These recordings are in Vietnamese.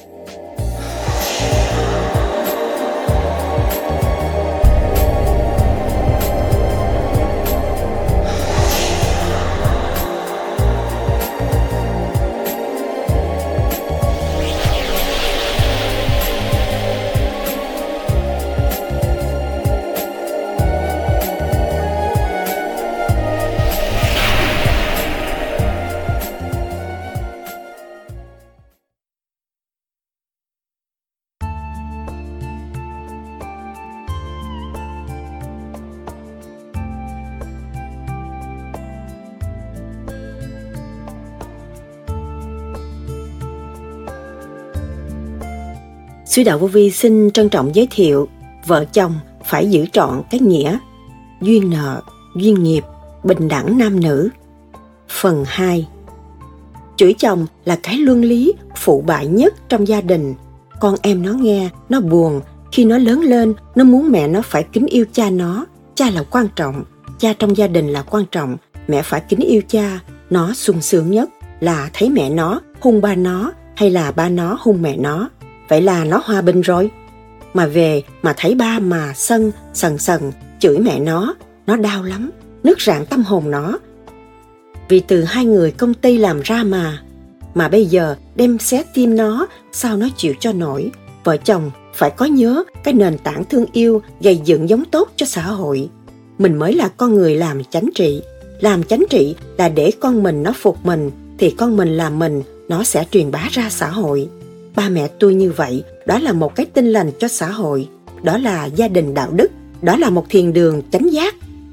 Sứ Đạo Vô Vi xin trân trọng giới thiệu vợ chồng phải giữ trọn cái nghĩa duyên nợ, duyên nghiệp, bình đẳng nam nữ. Phần 2. Chửi chồng là cái luân lý phụ bại nhất trong gia đình. Con em nó nghe, nó buồn. Khi nó lớn lên, nó muốn mẹ nó phải kính yêu cha nó. Cha là quan trọng, cha trong gia đình là quan trọng. Mẹ phải kính yêu cha. Nó sung sướng nhất là thấy mẹ nó hung ba nó hay là ba nó hung mẹ nó. Vậy là nó hòa bình rồi. Mà về mà thấy ba mà sần sần chửi mẹ nó đau lắm, nứt rạn tâm hồn nó. Vì từ hai người công ty làm ra mà bây giờ đem xé tim nó, sao nó chịu cho nổi. Vợ chồng phải có nhớ cái nền tảng thương yêu gây dựng giống tốt cho xã hội. Mình mới là con người làm chánh trị. Làm chánh trị là để con mình nó phục mình, thì con mình làm mình, nó sẽ truyền bá ra xã hội. Ba mẹ tôi như vậy, đó là một cái tinh lành cho xã hội. Đó là gia đình đạo đức, đó là một thiền đường chánh giác.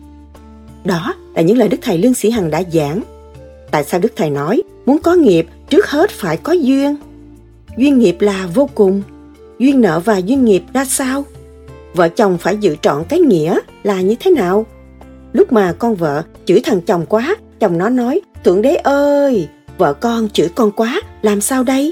Đó là những lời Đức Thầy Lương Sĩ Hằng đã giảng. Tại sao Đức Thầy nói muốn có nghiệp trước hết phải có duyên? Duyên nghiệp là vô cùng. Duyên nợ và duyên nghiệp ra sao? Vợ chồng phải giữ trọn cái nghĩa là như thế nào? Lúc mà con vợ chửi thằng chồng quá, chồng nó nói: Thượng Đế ơi, vợ con chửi con quá, làm sao đây?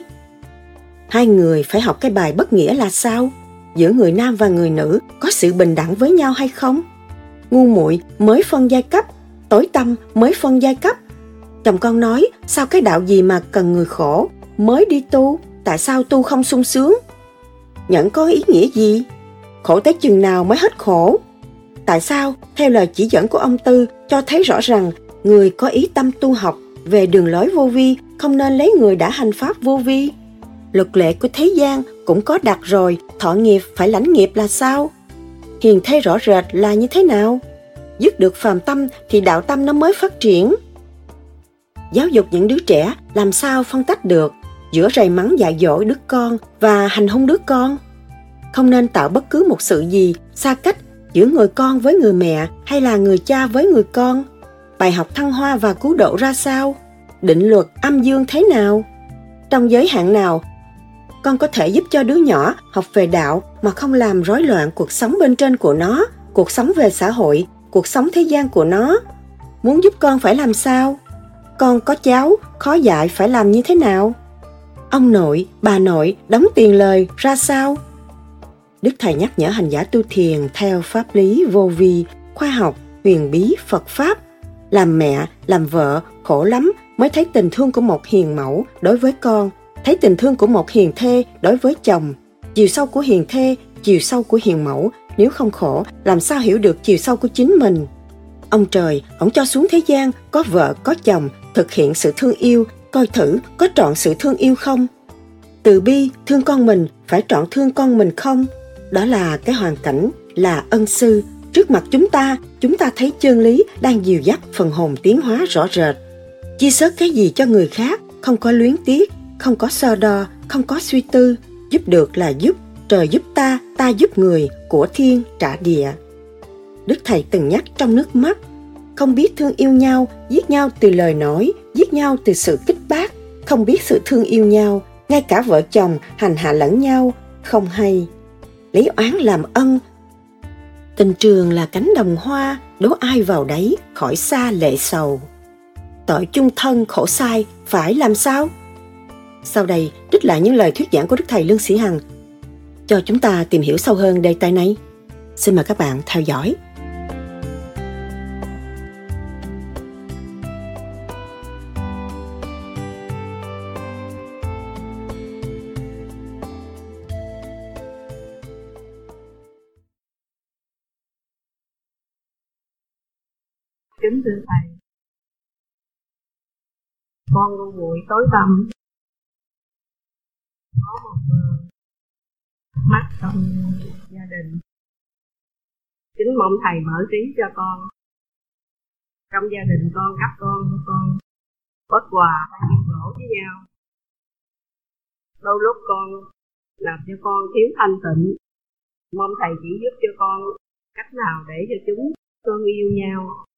Hai người phải học cái bài bất nghĩa là sao? Giữa người nam và người nữ có sự bình đẳng với nhau hay không? Ngu muội mới phân giai cấp, tối tăm mới phân giai cấp. Chồng con nói: sao cái đạo gì mà cần người khổ mới đi tu, tại sao tu không sung sướng? Nhẫn có ý nghĩa gì? Khổ tới chừng nào mới hết khổ? Tại sao theo lời chỉ dẫn của ông Tư cho thấy rõ rằng người có ý tâm tu học về đường lối vô vi không nên lấy người đã hành pháp vô vi? Luật lệ của thế gian cũng có đặt rồi, thọ nghiệp phải lãnh nghiệp là sao? Hiền thê rõ rệt là như thế nào? Dứt được phàm tâm thì đạo tâm nó mới phát triển. Giáo dục những đứa trẻ làm sao phân tách được giữa rầy mắng dạy dỗ đứa con và hành hung đứa con? Không nên tạo bất cứ một sự gì xa cách giữa người con với người mẹ hay là người cha với người con. Bài học thăng hoa và cứu độ ra sao? Định luật âm dương thế nào? Trong giới hạn nào con có thể giúp cho đứa nhỏ học về đạo mà không làm rối loạn cuộc sống bên trên của nó, cuộc sống về xã hội, cuộc sống thế gian của nó? Muốn giúp con phải làm sao? Con có cháu, khó dạy phải làm như thế nào? Ông nội, bà nội đóng tiền lời ra sao? Đức Thầy nhắc nhở hành giả tu thiền theo pháp lý vô vi, khoa học, huyền bí, Phật Pháp. Làm mẹ, làm vợ khổ lắm mới thấy tình thương của một hiền mẫu đối với con, thấy tình thương của một hiền thê đối với chồng. Chiều sâu của hiền thê, chiều sâu của hiền mẫu, nếu không khổ, làm sao hiểu được chiều sâu của chính mình? Ông trời, ông cho xuống thế gian, có vợ, có chồng, thực hiện sự thương yêu, coi thử có trọn sự thương yêu không? Từ bi, thương con mình, phải trọn thương con mình không? Đó là cái hoàn cảnh, là ân sư. Trước mặt chúng ta thấy chân lý đang dìu dắt phần hồn tiến hóa rõ rệt. Chia sớt cái gì cho người khác, không có luyến tiếc, không có so đo, không có suy tư. Giúp được là giúp, trời giúp ta, ta giúp người, của thiên trả địa. Đức Thầy từng nhắc trong nước mắt, không biết thương yêu nhau, giết nhau từ lời nói, giết nhau từ sự kích bác, không biết sự thương yêu nhau, ngay cả vợ chồng hành hạ lẫn nhau, không hay. Lấy oán làm ân. Tình trường là cánh đồng hoa, đố ai vào đấy, khỏi xa lệ sầu. Tội chung thân khổ sai, phải làm sao? Sau đây, trích lại những lời thuyết giảng của Đức Thầy Lương Sĩ Hằng cho chúng ta tìm hiểu sâu hơn đề tài này. Xin mời các bạn theo dõi. Kính thưa thầy, con ngu muội tối tăm, có một mắt trong gia đình. Kính mong thầy mở trí cho con. Trong gia đình con, các con bất hòa hay biên đổ với nhau. Đôi lúc con làm cho con thiếu thanh tịnh. Mong thầy chỉ giúp cho con cách nào để cho chúng thương yêu nhau.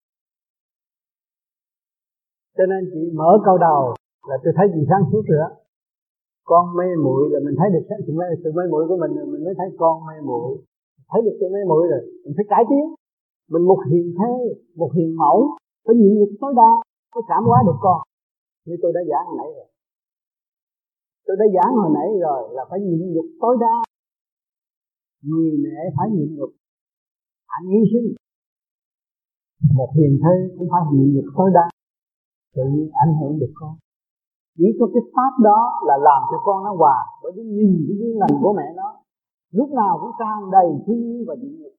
Cho nên chị mở câu đầu là tôi thấy chị sáng suốt rồi đó. Con mê muội là mình thấy được sự mê muội của mình rồi mình mới thấy con mê muội. Thấy được sự mê muội rồi mình phải cải tiến. Mình một hiền thê, một hiền mẫu, phải nhịn nhục tối đa mới cảm hóa được con. Như tôi đã giảng hồi nãy rồi. Tôi đã giảng hồi nãy rồi là phải nhịn nhục tối đa. Người mẹ phải nhịn nhục, hạnh hy sinh. Một hiền thê cũng phải nhịn nhục tối đa, tự nhiên ảnh hưởng được con. Chỉ có cái pháp đó là làm cho con nó hòa, bởi vì nhìn cái duyên lành của mẹ nó lúc nào cũng tràn đầy thương yêu và nhịn nhục.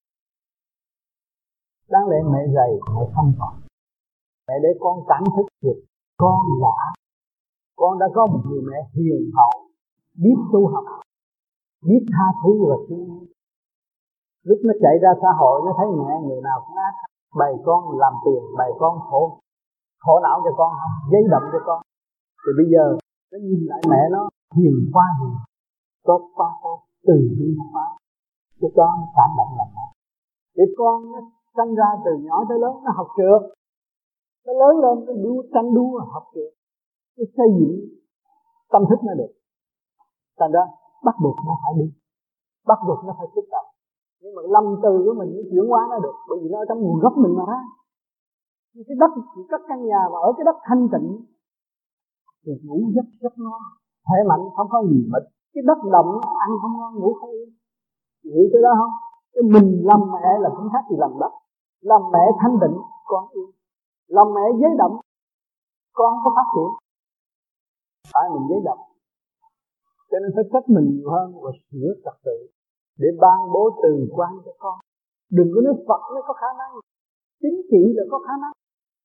Đáng lẽ mẹ dày, mẹ không còn. Mẹ để con cảm thức được con là con đã có một người mẹ hiền hậu, biết tu học, biết tha thứ và thương yêu. Lúc nó chạy ra xã hội nó thấy mẹ người nào cũng ác, bày con làm tiền, bày con khổ não cho con, giấy đậm cho con. Thì bây giờ nó nhìn lại mẹ nó hiền quá hiền, tốt quá tốt, từ bi quá, cho con nó cảm động lòng mẹ. Để con nó sanh ra từ nhỏ tới lớn nó học trượt, nó lớn lên nó tranh đua học trượt, cái xây dựng tâm thức nó được. Thành ra bắt buộc nó phải đi, bắt buộc nó phải tiếp cận. Nhưng mà lâm từ của mình nó chuyển hóa nó được, bởi vì nó ở trong nguồn gốc mình mà ra. Cái đất chỉ cất căn nhà mà ở cái đất thanh tịnh thì ngủ giấc rất ngon, khỏe mạnh, không có gì mệt. Cái đất động ăn không ngon, ngủ không yên. Hiểu tới đó không? Cái mình làm mẹ là không khác gì làm đất. Làm mẹ thanh tịnh con yên, làm mẹ giấy động con có phát triển. Tại mình giấy động, cho nên phải trách mình nhiều hơn và sửa trật tự để ban bố từ quan cho con. Đừng có nói Phật mới có khả năng, chính trị là có khả năng.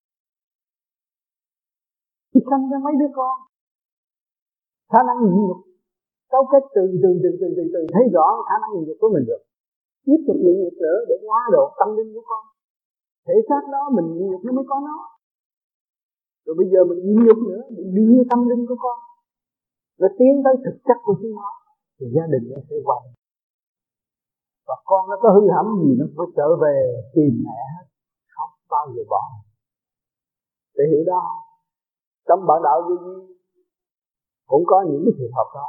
Thì sanh ra mấy đứa con, khả năng nhịn nhục, cấu kết từ thấy rõ khả năng nhịn nhục của mình được. Tiếp tục nhịn nhục nữa để hóa độ tâm linh của con. Thể xác đó mình nhịn nhục nó mới có nó. Rồi bây giờ mình nhịn nhục nữa để đưa tâm linh của con, rồi tiến tới thực chất của chúng nó, thì gia đình nó sẽ hoàn. Và con nó có hư hỏng gì nó phải trở về tìm mẹ hết, không bao giờ bỏ. Để hiểu đó không? Trong bản đạo vô vi cũng có những cái trường hợp đó.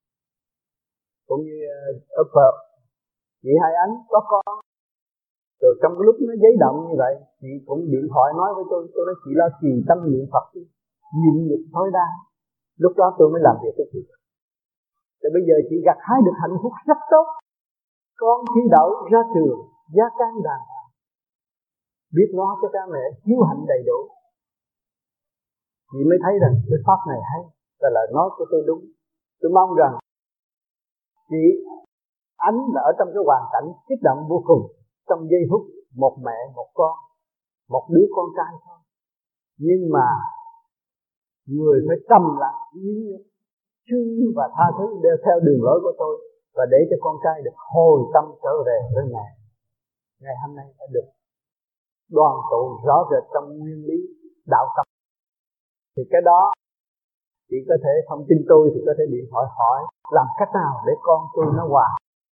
Cũng như ở Phật, chị Hai Ánh có con. Rồi trong cái lúc nó giấy động như vậy, chị cũng điện thoại nói với tôi nói chị lo trì tâm niệm Phật đi, nhịn nhục tối đa. Lúc đó tôi mới làm việc với chị. Thì bây giờ chị gặt hái được hạnh phúc rất tốt. Con thi đậu ra trường, gia can đàng hoàng, biết lo cho cha mẹ, hiếu hạnh đầy đủ. Chị mới thấy rằng cái pháp này hay, và lời nói của tôi đúng. Tôi mong rằng chị Ánh là ở trong cái hoàn cảnh kích động vô cùng. Trong giây phút một mẹ, một con, một đứa con trai thôi. Nhưng mà người phải trầm lặng, thương và tha thứ để theo đường lối của tôi, và để cho con trai được hồi tâm trở về với mẹ. Ngày hôm nay đã được đoàn tụ rõ rệt trong nguyên lý đạo tâm. Thì cái đó chỉ có thể thông tin tôi thì có thể điện thoại hỏi làm cách nào để con tôi nó hòa.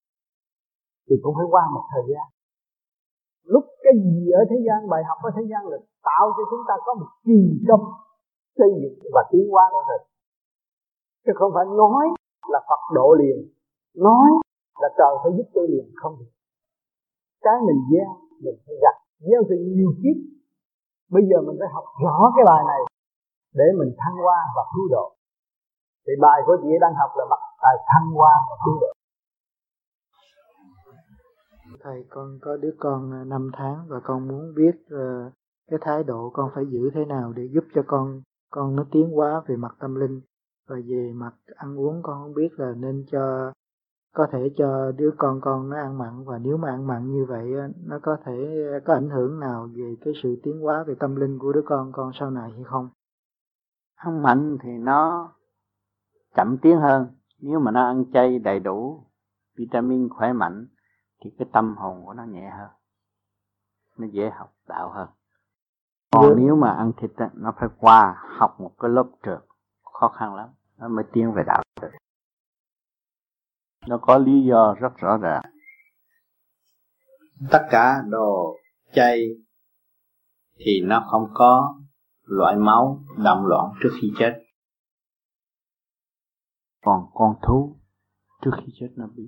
Thì cũng phải qua một thời gian. Lúc cái gì ở thế gian, bài học ở thế gian là tạo cho chúng ta có một kỳ công xây dựng và tiến hóa rõ rệt. Chứ không phải nói là Phật độ liền, nói là trời phải giúp tôi liền, không được. Cái mình gieo, mình phải gặt, gieo từ nhiều kiếp. Bây giờ mình phải học rõ cái bài này để mình thăng hoa và cứu độ. Thì bài của chị đang học là bài thăng hoa và cứu độ. Thầy, con có đứa con 5 tháng và con muốn biết cái thái độ con phải giữ thế nào để giúp cho con nó tiến hóa về mặt tâm linh, và về mặt ăn uống con không biết là nên cho có thể cho đứa con nó ăn mặn, và nếu mà ăn mặn như vậy nó có thể có ảnh hưởng nào về cái sự tiến hóa về tâm linh của đứa con sau này hay không? Ăn mặn thì nó chậm tiến hơn. Nếu mà nó ăn chay đầy đủ vitamin khỏe mạnh thì cái tâm hồn của nó nhẹ hơn, nó dễ học đạo hơn. Còn nếu mà ăn thịt nó phải qua học một cái lớp trượt khó khăn lắm nó mới tiến về đạo được. Nó có lý do rất rõ ràng. Tất cả đồ chay thì nó không có loại máu động loạn trước khi chết. Còn con thú trước khi chết nó biết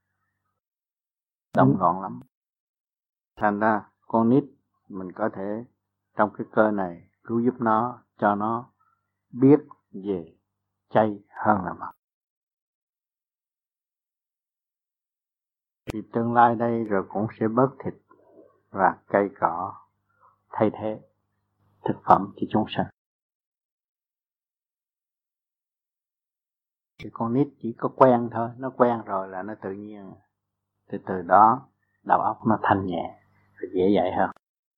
động loạn lắm. Thành ra con nít mình có thể trong cái cơ này cứu giúp nó, cho nó biết về chay hơn là mặn. Thì tương lai đây rồi cũng sẽ bớt thịt và cây cỏ thay thế thực phẩm cho chúng sanh. Thì con nít chỉ có quen thôi, nó quen rồi là nó tự nhiên. Từ đó đầu óc nó thanh nhẹ, dễ dạy hơn.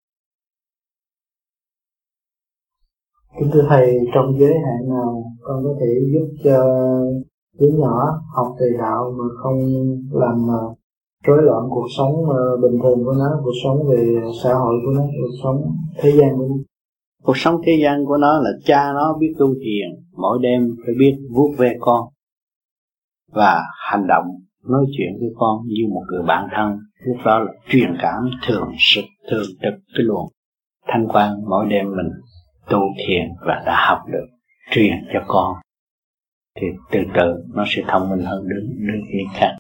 Kính thưa Thầy, trong giới hạn nào con có thể giúp cho đứa nhỏ học thầy đạo mà không làm rối loạn cuộc sống bình thường của nó, cuộc sống về xã hội của nó, cuộc sống thế gian của nó? Cuộc sống thế gian của nó là cha nó biết tu thiền, mỗi đêm phải biết vuốt ve con và hành động nói chuyện với con như một người bạn thân. Lúc đó là truyền cảm thường trực cái luồng thanh quan mỗi đêm mình tu thiền và đã học được truyền cho con, thì từ từ nó sẽ thông minh hơn đứa khác.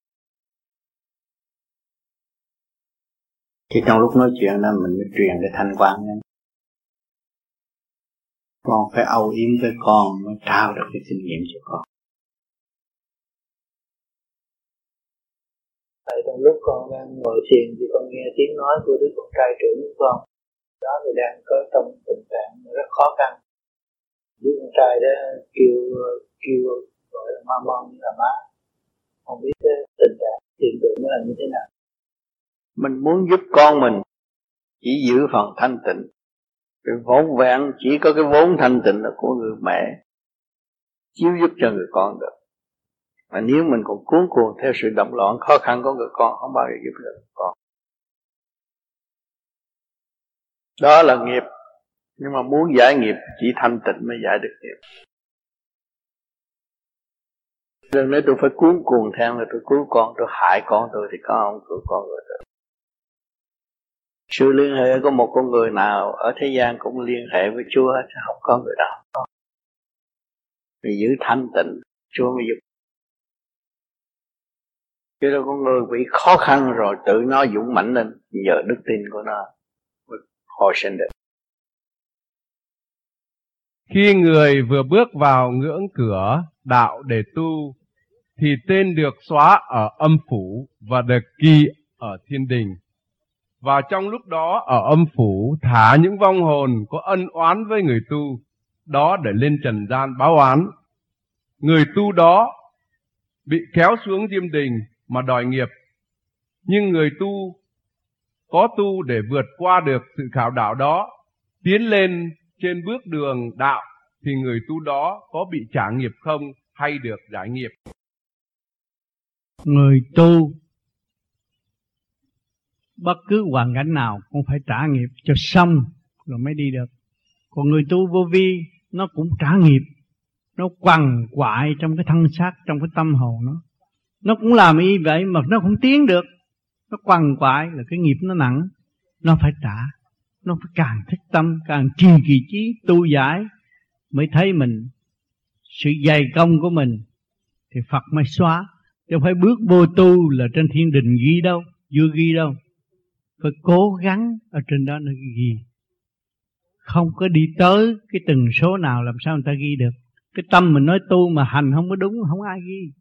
Thì trong lúc nói chuyện đó mình mới truyền cái thanh quan đó. Con phải âu yếm với con mới trao được cái kinh nghiệm cho con. Tại trong lúc con đang ngồi thiền thì con nghe tiếng nói của đứa con trai trưởng của con. Đó thì đang có trong tình trạng rất khó khăn. Đứa con trai đó kêu gọi là mama như là má. Không biết cái tình trạng hiện tượng nó là như thế nào. Mình muốn giúp con mình chỉ giữ phần thanh tịnh. Cái vốn vẹn chỉ có cái vốn thanh tịnh là của người mẹ chiếu giúp cho người con được. Mà nếu mình còn cuốn cuồng theo sự động loạn khó khăn của người con, không bao giờ giúp được người con. Đó là nghiệp. Nhưng mà muốn giải nghiệp chỉ thanh tịnh mới giải được nghiệp. Đừng nói tôi phải cuốn cuồng theo người tôi cứu con, tôi hại con tôi thì con không cứu con rồi được. Sự liên hệ của một con người nào ở thế gian cũng liên hệ với Chúa, chứ không có người nào. Vì giữ thanh tịnh, Chúa mới giúp. Chứ đâu con người bị khó khăn rồi tự nó dũng mãnh lên, nhờ đức tin của nó hồi sinh được. Khi người vừa bước vào ngưỡng cửa đạo để tu, thì tên được xóa ở âm phủ và được ghi ở thiên đình. Và trong lúc đó ở âm phủ thả những vong hồn có ân oán với người tu, đó để lên trần gian báo oán. Người tu đó bị kéo xuống diêm đình mà đòi nghiệp. Nhưng người tu có tu để vượt qua được sự khảo đạo đó, tiến lên trên bước đường đạo, thì người tu đó có bị trả nghiệp không hay được giải nghiệp? Người tu bất cứ hoàn cảnh nào cũng phải trả nghiệp cho xong rồi mới đi được. Còn người tu vô vi nó cũng trả nghiệp, nó quằn quại trong cái thân xác, trong cái tâm hồn nó cũng làm y vậy mà nó không tiến được. Nó quằn quại là cái nghiệp nó nặng, nó phải trả. Nó phải càng thích tâm, càng trì kỳ chí tu giải mới thấy mình sự dày công của mình thì Phật mới xóa. Chứ không phải bước vô tu là trên thiên đình ghi đâu, chưa ghi đâu. Phải cố gắng ở trên đó nó ghi. Không có đi tới cái từng số nào làm sao người ta ghi được. Cái tâm mình nói tu mà hành không có đúng, không ai ghi.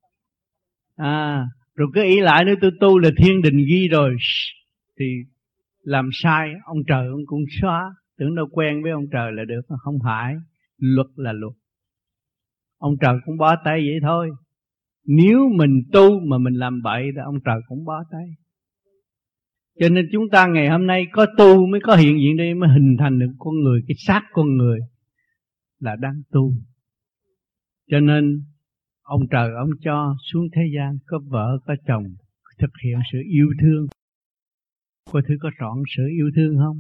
Rồi cứ ý lại nếu tôi tu là thiên đình ghi rồi thì làm sai, ông trời ông cũng xóa. Tưởng đâu quen với ông trời là được, không phải. Luật là luật. Ông trời cũng bỏ tay vậy thôi. Nếu mình tu mà mình làm bậy thì ông trời cũng bó tay. Cho nên chúng ta ngày hôm nay có tu mới có hiện diện đây, mới hình thành được con người, cái xác con người là đang tu. Cho nên ông trời ông cho xuống thế gian có vợ có chồng, thực hiện sự yêu thương. Có thứ có trọn sự yêu thương không?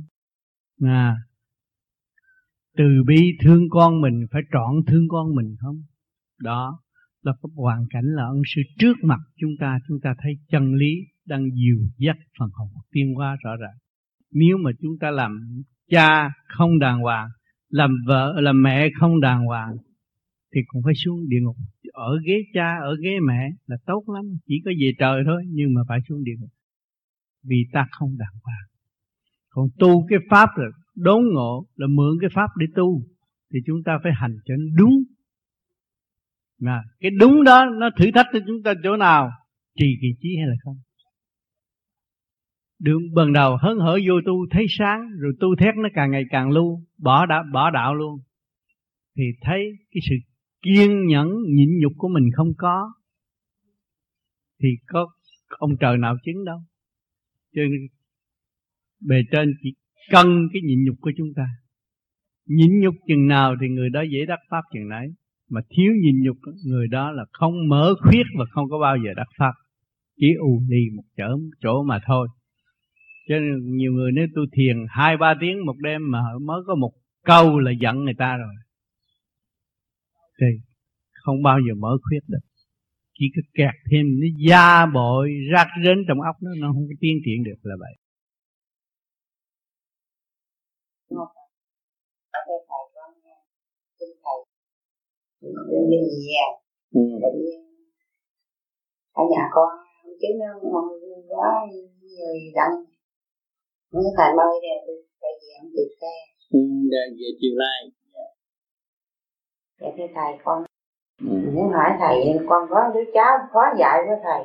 Từ bi thương con mình, phải trọn thương con mình không? Đó là cái hoàn cảnh, là ân sư trước mặt chúng ta thấy chân lý đang dìu dắt phần hồn tiến hóa rõ ràng. Nếu mà chúng ta làm cha không đàng hoàng, làm vợ làm mẹ không đàng hoàng, thì cũng phải xuống địa ngục. Ở ghế cha, ở ghế mẹ là tốt lắm, chỉ có về trời thôi, nhưng mà phải xuống địa ngục vì ta không đàng hoàng. Còn tu cái pháp là đốn ngộ, là mượn cái pháp để tu, thì chúng ta phải hành cho đúng. Mà cái đúng đó nó thử thách cho chúng ta chỗ nào? Trì kỳ trí hay là không? Đường ban đầu hớn hở vô tu thấy sáng, rồi tu thét nó càng ngày càng lưu, bỏ đạo luôn, thì thấy cái sự kiên nhẫn nhịn nhục của mình không có, thì có ông trời nào chứng đâu. Cho nên bề trên chỉ cần cái nhịn nhục của chúng ta. Nhịn nhục chừng nào thì người đó dễ đắc pháp chừng nấy. Mà thiếu nhịn nhục, người đó là không mở khuyết và không có bao giờ đắc pháp, chỉ ù lì một chỗ mà thôi. Cho nên nhiều người nếu tu thiền 2-3 tiếng một đêm mà mới có một câu là giận người ta rồi, thì không bao giờ mở khuyết được. Chỉ có kẹt thêm, nó gia bội rác rến trong óc nó không có tiến triển được, là vậy. Đi về tự nhiên ở nhà con chứ nó mong đó người đặng những thầy mời để tại vì ông kịp xe về chiều nay. Dạ thưa thầy, con muốn hỏi thầy, con có đứa cháu khó dạy với thầy.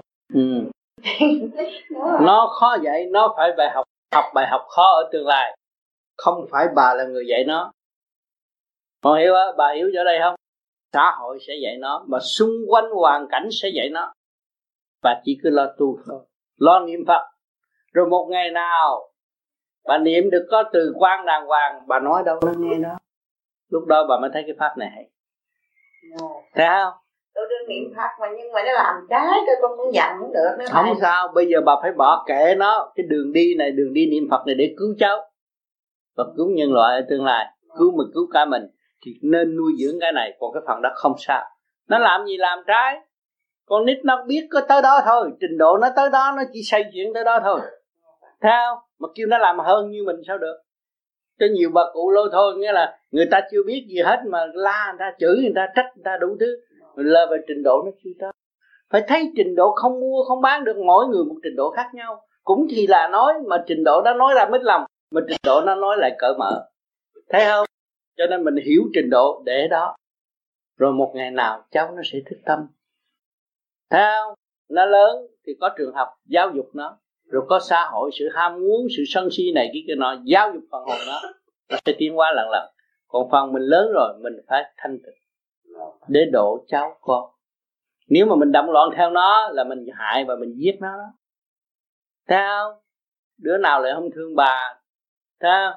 Nó khó dạy, nó phải học bài học khó ở tương lai. Không phải bà là người dạy nó. Con hiểu á, bà hiểu ở đây không? Xã hội sẽ dạy nó, mà xung quanh hoàn cảnh sẽ dạy nó. Và chỉ cứ lo tu thôi, lo niệm Phật. Rồi một ngày nào bà niệm được có từ quan đàng hoàng, bà nói đâu nó nghe đó. Lúc đó bà mới thấy cái pháp này hay. Thấy không? Tôi đương niệm Phật mà, nhưng mà nó làm trái tôi, con cũng giận không được nữa. Không sao, bây giờ bà phải bỏ kệ nó. Cái đường đi này, đường đi niệm Phật này để cứu cháu và cứu nhân loại ở tương lai, cứu cả mình, thì nên nuôi dưỡng cái này. Còn cái phần đó không sao. Nó làm gì làm trái, con nít nó biết có tới đó thôi, trình độ nó tới đó, nó chỉ xây chuyện tới đó thôi. Thấy không? Mà kêu nó làm hơn như mình sao được. Cho nhiều bà cụ lôi thôi, nghĩa là người ta chưa biết gì hết mà la người ta, chửi người ta, trách người ta đủ thứ. Mình lơ về trình độ nó chưa tới. Phải thấy trình độ không mua không bán được, mỗi người một trình độ khác nhau. Cũng thì là nói, mà trình độ đó nói ra mít lòng, mà trình độ nó nói lại cởi mở. Thấy không? Cho nên mình hiểu trình độ để đó. Rồi một ngày nào cháu nó sẽ thức tâm. Thấy không? Nó lớn thì có trường học giáo dục nó. Rồi có xã hội, sự ham muốn, sự sân si này kia nọ, giáo dục phần hồn nó sẽ tiến hóa lần lần. Còn phần mình lớn rồi, mình phải thanh tịnh để độ cháu con. Nếu mà mình động loạn theo nó là mình hại và mình giết nó đó. Thấy không? Đứa nào lại không thương bà, thấy không?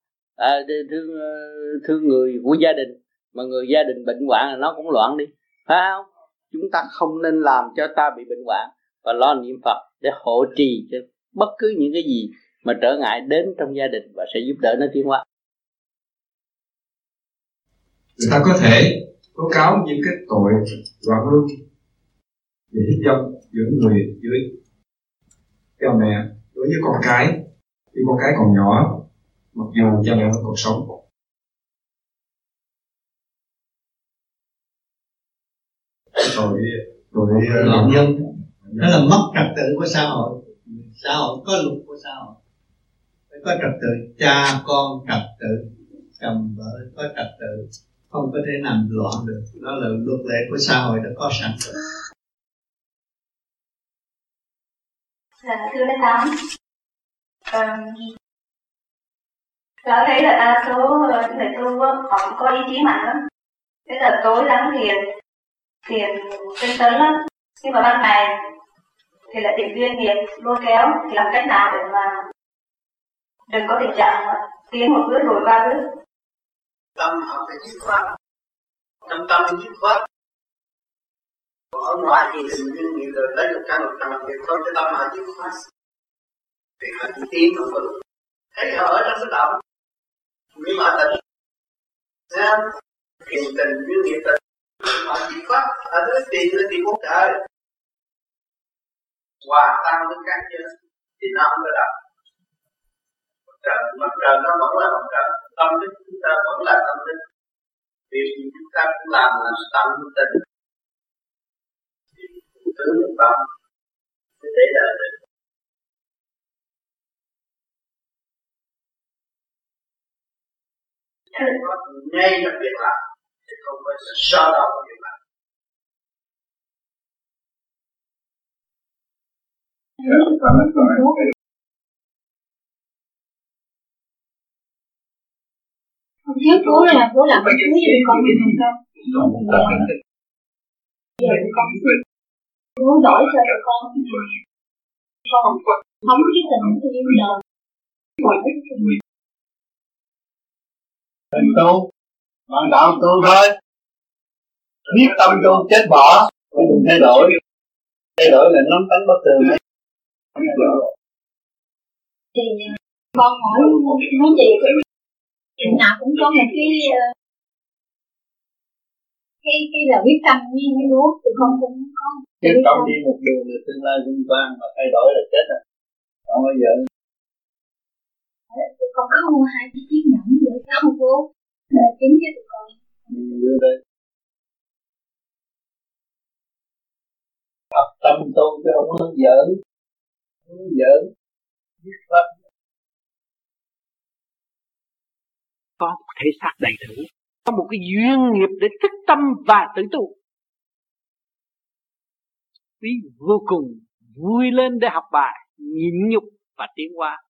Thương người của gia đình, mà người gia đình bệnh hoạn là nó cũng loạn đi, phải không? Chúng ta không nên làm cho ta bị bệnh hoạn, và lo niệm Phật để hộ trì cho bất cứ những cái gì mà trở ngại đến trong gia đình, và sẽ giúp đỡ nó tiến hóa. Người ta có thể tố cáo những cái tội loạn luân về hiếp dâm giữa người dưới cha mẹ đối với con cái khi con cái còn nhỏ, mặc dù cha mẹ vẫn còn sống. Tội loạn nhân, đó là mất trật tự của xã hội. Xã hội có luật của xã hội, phải có trật tự, cha con trật tự, chồng vợ có trật tự, không có thể làm loạn được. Đó là luật lệ của xã hội đã có sẵn rồi. Thưa Đức Thắng, cháu thấy là đa số người tu họ có ý chí mạnh lắm. Thế là tối lắng thiền tinh tấn lắm, nhưng mà ban ngày thì lại bị duyên nghiệp lôi kéo, thì làm cách nào để mà đừng có tình trạng tiến một bước lùi ba bước? Tâm họ phải dứt khoát, trong tâm dứt khoát. Ở ngoài thì duyên nghiệp rồi lấy được cái làm việc thôi, cái tâm họ dứt khoát thì họ chỉ tiến không có được. Thấy họ ở trong cái động nhưng mà tỉnh xem thiền tình duyên nghiệp tình họ dứt khoát ở dưới tiền lên thì bốn trời hòa tan với các giới thì nó không có động. Mặt trời nó vẫn là mặt trời, tâm thức chúng ta vẫn là tâm thức. Việc gì chúng ta cũng làm là tâm tình thì thứ một tâm để đời được. Có ngay trong việc làm thì không phải so đo với việc làm. Không thiếu bố là bố làm cái thứ gì con mình không đâu. Giờ con bố đổi cho con không cái tình của yêu đời. Tình tu, bạn đạo tu thôi. Biết tâm tu chết bỏ, đừng thay đổi. Thay đổi là nắm tánh bất thường ấy. Thì con hỏi mấy chị chuyện nào cũng có một cái là quyết tâm như mấy bố thì con cũng có. Chết tâm đi một đường là tương lai vinh quang, mà thay đổi là chết rồi. Không bao giờ. Tụi con có mua 2 cái chiếc nhẫn để không bố để chứng cho tụi con. Đưa đây. Học tâm tu chứ không hướng dẫn. Hướng dẫn. Biết pháp. Có một thể xác đầy đủ, có một cái duyên nghiệp để thức tâm và tự tu. Quý vô cùng vui lên để học bài, nhịn nhục và tiến hóa.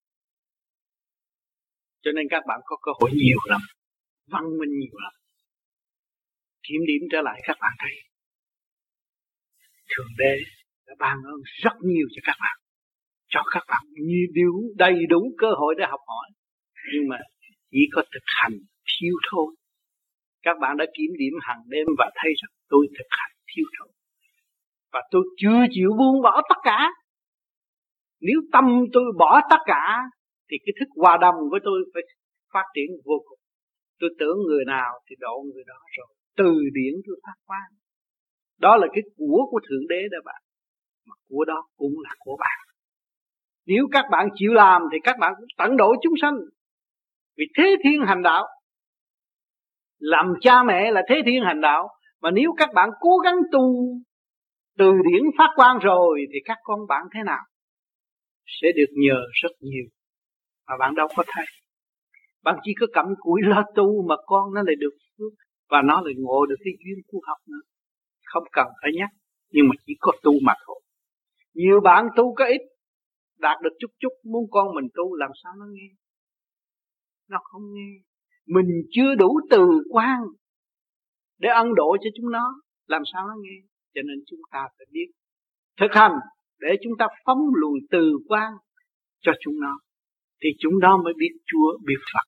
Cho nên các bạn có cơ hội nhiều lắm, văn minh nhiều lắm. Kiểm điểm trở lại các bạn thấy, Thượng Đế đã ban ơn rất nhiều cho các bạn, cho các bạn nhiều đầy đủ cơ hội để học hỏi. Nhưng mà chỉ có thực hành thiếu thôi. Các bạn đã kiểm điểm hàng đêm và thấy rằng tôi thực hành thiếu thôi. Và tôi chưa chịu buông bỏ tất cả. Nếu tâm tôi bỏ tất cả thì cái thức hòa đồng với tôi phải phát triển vô cùng. Tôi tưởng người nào thì độ người đó rồi. Từ điển tôi phát quang. Đó là cái của Thượng Đế đó bạn. Mà của đó cũng là của bạn. Nếu các bạn chịu làm thì các bạn cũng tận độ chúng sanh. Vì thế thiên hành đạo. Làm cha mẹ là thế thiên hành đạo. Mà nếu các bạn cố gắng tu từ điển phát quang rồi thì các con bạn thế nào? Sẽ được nhờ rất nhiều. Mà bạn đâu có thấy. Bạn chỉ có cặm cụi lo tu mà con nó lại được phước. Và nó lại ngộ được cái duyên tu học nữa. Không cần phải nhắc. Nhưng mà chỉ có tu mà thôi. Nhiều bạn tu có ít. Đạt được chút muốn con mình tu làm sao nó nghe. Nó không nghe. Mình chưa đủ từ quan để ân độ cho chúng nó. Làm sao nó nghe. Cho nên chúng ta phải biết thực hành để chúng ta phóng lùi từ quan cho chúng nó. Thì chúng nó mới biết Chúa, biết Phật.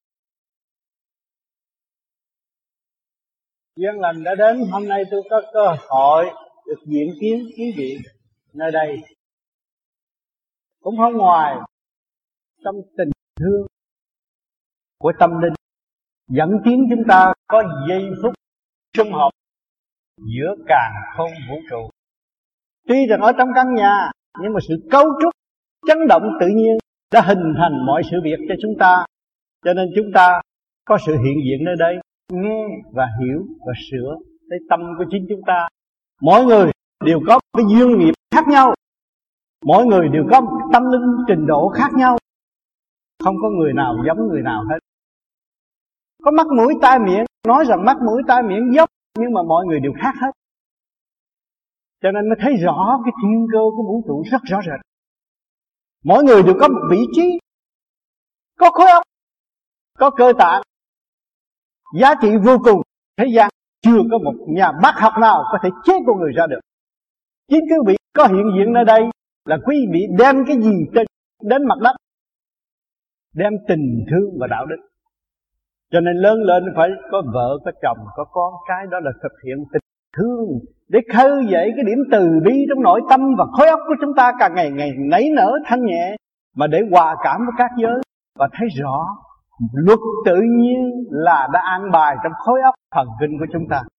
Duyên lành đã đến. Hôm nay tôi có cơ hội được diện kiến quý vị nơi đây. Cũng không ngoài trong tình thương của tâm linh dẫn tiến chúng ta có giây phút sum họp giữa càn khôn vũ trụ. Tuy rằng ở trong căn nhà nhưng mà sự cấu trúc chấn động tự nhiên đã hình thành mọi sự việc cho chúng ta. Cho nên chúng ta có sự hiện diện nơi đây, nghe và hiểu và sửa lấy tâm của chính chúng ta. Mỗi người đều có cái duyên nghiệp khác nhau. Mỗi người đều có một tâm linh trình độ khác nhau. Không có người nào giống người nào hết. Có mắt mũi tai miệng, nói rằng mắt mũi tai miệng giống, nhưng mà mọi người đều khác hết. Cho nên mới thấy rõ cái thiên cơ của vũ trụ rất rõ rệt. Mỗi người đều có một vị trí, có khối óc, có cơ tạng, giá trị vô cùng. Thế gian chưa có một nhà bác học nào có thể chế con người ra được. Chính cái vị có hiện diện ở đây là quý vị đem cái gì đến mặt đất? Đem tình thương và đạo đức. Cho nên lớn lên phải có vợ, có chồng, có con cái, đó là thực hiện tình thương để khơi dậy cái điểm từ bi trong nội tâm và khối óc của chúng ta càng ngày ngày nảy nở thanh nhẹ, mà để hòa cảm với các giới và thấy rõ luật tự nhiên là đã an bài trong khối óc thần kinh của chúng ta.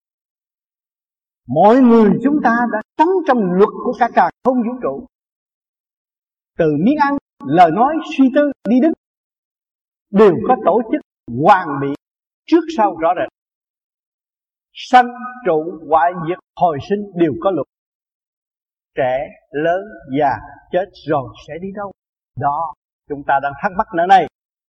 Mọi người chúng ta đã sống trong luật của cả càn không vũ trụ. Từ miếng ăn, lời nói, suy tư, đi đứng đều có tổ chức hoàn bị trước sau rõ rệt. Sanh trụ hoại diệt hồi sinh đều có luật. Trẻ, lớn, già, chết rồi sẽ đi đâu? Đó, chúng ta đang thắc mắc nữa này.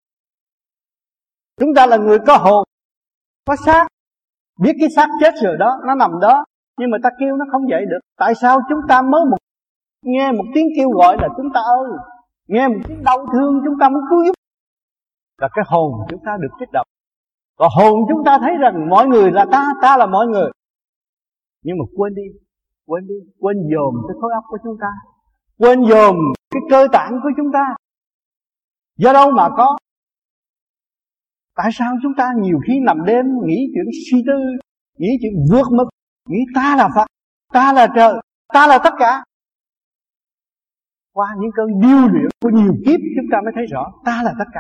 Chúng ta là người có hồn, có xác, biết cái xác chết rồi đó, nó nằm đó, nhưng mà ta kêu nó không dậy được. Tại sao chúng ta mới nghe một tiếng kêu gọi là chúng ta ơi, nghe một tiếng đau thương chúng ta muốn cứu giúp, là cái hồn chúng ta được kích động. Còn hồn chúng ta thấy rằng mọi người là ta là mọi người. Nhưng mà quên đi, quên dòm cái khối óc của chúng ta, quên dòm cái cơ tạng của chúng ta. Do đâu mà có? Tại sao chúng ta nhiều khi nằm đêm nghĩ chuyện suy tư, nghĩ chuyện vượt mức, nghĩ ta là Phật, ta là trời, ta là tất cả. Qua những cơn điêu luyện của nhiều kiếp chúng ta mới thấy rõ ta là tất cả.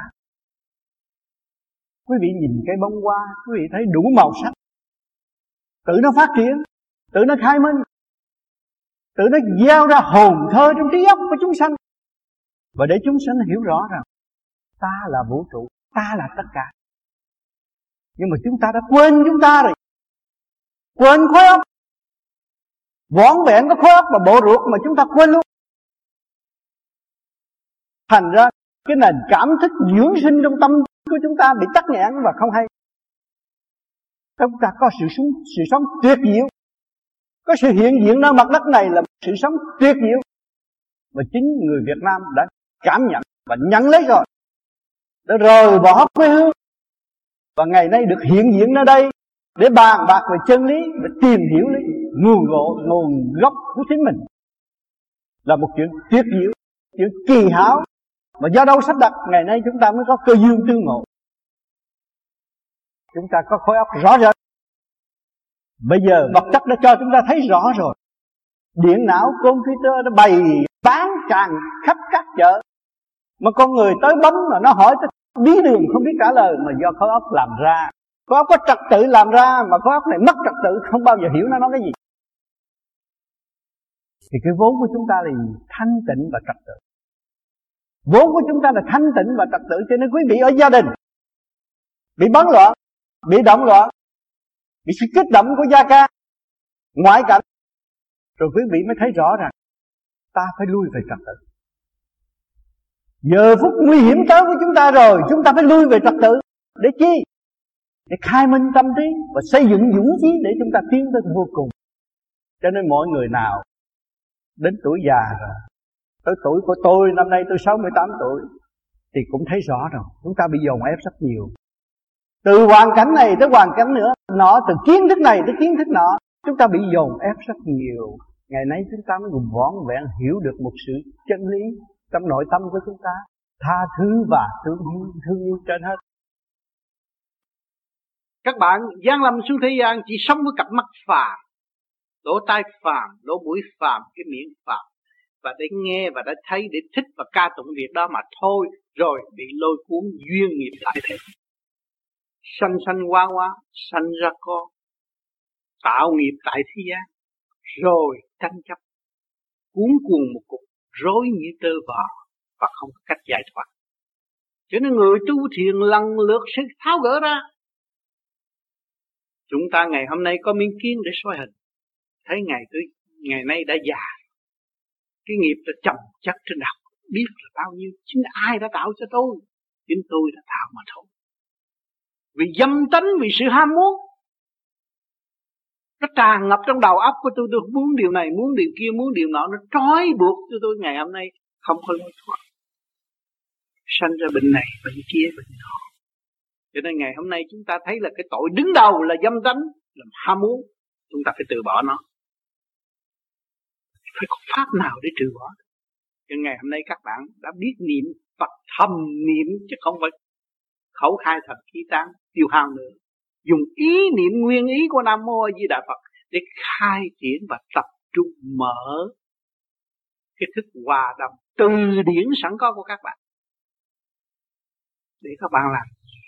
Quý vị nhìn cây bông hoa, quý vị thấy đủ màu sắc, tự nó phát triển, tự nó khai minh, tự nó gieo ra hồn thơ trong trí óc của chúng sanh. Và để chúng sanh hiểu rõ rằng ta là vũ trụ, ta là tất cả. Nhưng mà chúng ta đã quên chúng ta rồi, quên khối óc, vỏn vẹn có khối óc và bộ ruột mà chúng ta quên luôn. Thành ra cái nền cảm thức dưỡng sinh trong tâm của chúng ta bị tắc nghẽn và không hay. Chúng ta có sự sống tuyệt diệu, có sự hiện diện nơi mặt đất này là sự sống tuyệt diệu, và chính người Việt Nam đã cảm nhận và nhận lấy rồi, đã rời bỏ quê hương, và ngày nay được hiện diện nơi đây để bàn bạc về chân lý, để tìm hiểu lấy nguồn gốc của chính mình, là một chuyện tuyệt diệu, chuyện kỳ hảo. Mà do đâu sắp đặt ngày nay chúng ta mới có cơ duyên tương ngộ. Chúng ta có khối óc rõ rệt. Bây giờ vật chất đã cho chúng ta thấy rõ rồi. Điện não, computer nó bày bán tràn khắp các chợ, mà con người tới bấm mà nó hỏi tới bí đường không biết trả lời, mà do khối óc làm ra. Khối óc có trật tự làm ra, mà khối óc này mất trật tự, không bao giờ hiểu nó nói cái gì. Thì cái vốn của chúng ta là thanh tịnh và trật tự. Vốn của chúng ta là thanh tịnh và trật tự. Cho nên quý vị ở gia đình bị bấn loạn, bị động loạn, bị sự kích động của gia ca, ngoại cảnh, rồi quý vị mới thấy rõ rằng ta phải lui về trật tự. Giờ phút nguy hiểm tới với chúng ta rồi, chúng ta phải lui về trật tự. Để chi? Để khai minh tâm trí và xây dựng dũng chí để chúng ta tiến tới vô cùng. Cho nên mọi người nào đến tuổi già rồi, tới tuổi của tôi, năm nay tôi 68 tuổi, thì cũng thấy rõ rồi, chúng ta bị dồn ép rất nhiều. Từ hoàn cảnh này tới hoàn cảnh nữa, từ kiến thức này tới kiến thức nọ, chúng ta bị dồn ép rất nhiều. Ngày nay chúng ta mới vỏn vẹn hiểu được một sự chân lý trong nội tâm của chúng ta, tha thứ và thương yêu trên hết. Các bạn giáng lâm xuống thế gian chỉ sống với cặp mắt phàm, lỗ tai phàm, lỗ mũi phàm, cái miệng phàm, và để nghe và để thấy, để thích và ca tụng việc đó mà thôi, rồi bị lôi cuốn duyên nghiệp lại thế. Sanh hoa sanh ra con, tạo nghiệp tại thế gian, rồi tranh chấp, cuốn cuồng một cục rối như tơ vò và không có cách giải thoát. Cho nên người tu thiền lần lượt sẽ tháo gỡ ra. Chúng ta ngày hôm nay có miếng kiến để soi hình, thấy ngày nay đã già, cái nghiệp đã chồng chất trên đầu, biết là bao nhiêu, chính ai đã tạo cho tôi, chính tôi đã tạo mà thôi. Vì dâm tánh, vì sự ham muốn, nó tràn ngập trong đầu óc của tôi muốn điều này, muốn điều kia, muốn điều nọ, nó trói buộc cho tôi ngày hôm nay không có lối thoát, sanh ra bệnh này, bệnh kia, bệnh nọ. Cho nên ngày hôm nay chúng ta thấy là cái tội đứng đầu là dâm tánh, là ham muốn, chúng ta phải từ bỏ nó. phải có pháp nào để trừ bỏ. Cho ngày hôm nay các bạn đã biết niệm Phật thầm niệm, chứ không phải khẩu khai thật khí tán tiêu hao nữa. Dùng ý niệm nguyên ý của Nam Mô A Di Đà Phật để khai triển và tập trung mở cái thức hòa đồng từ điển sẵn có của các bạn để các bạn làm,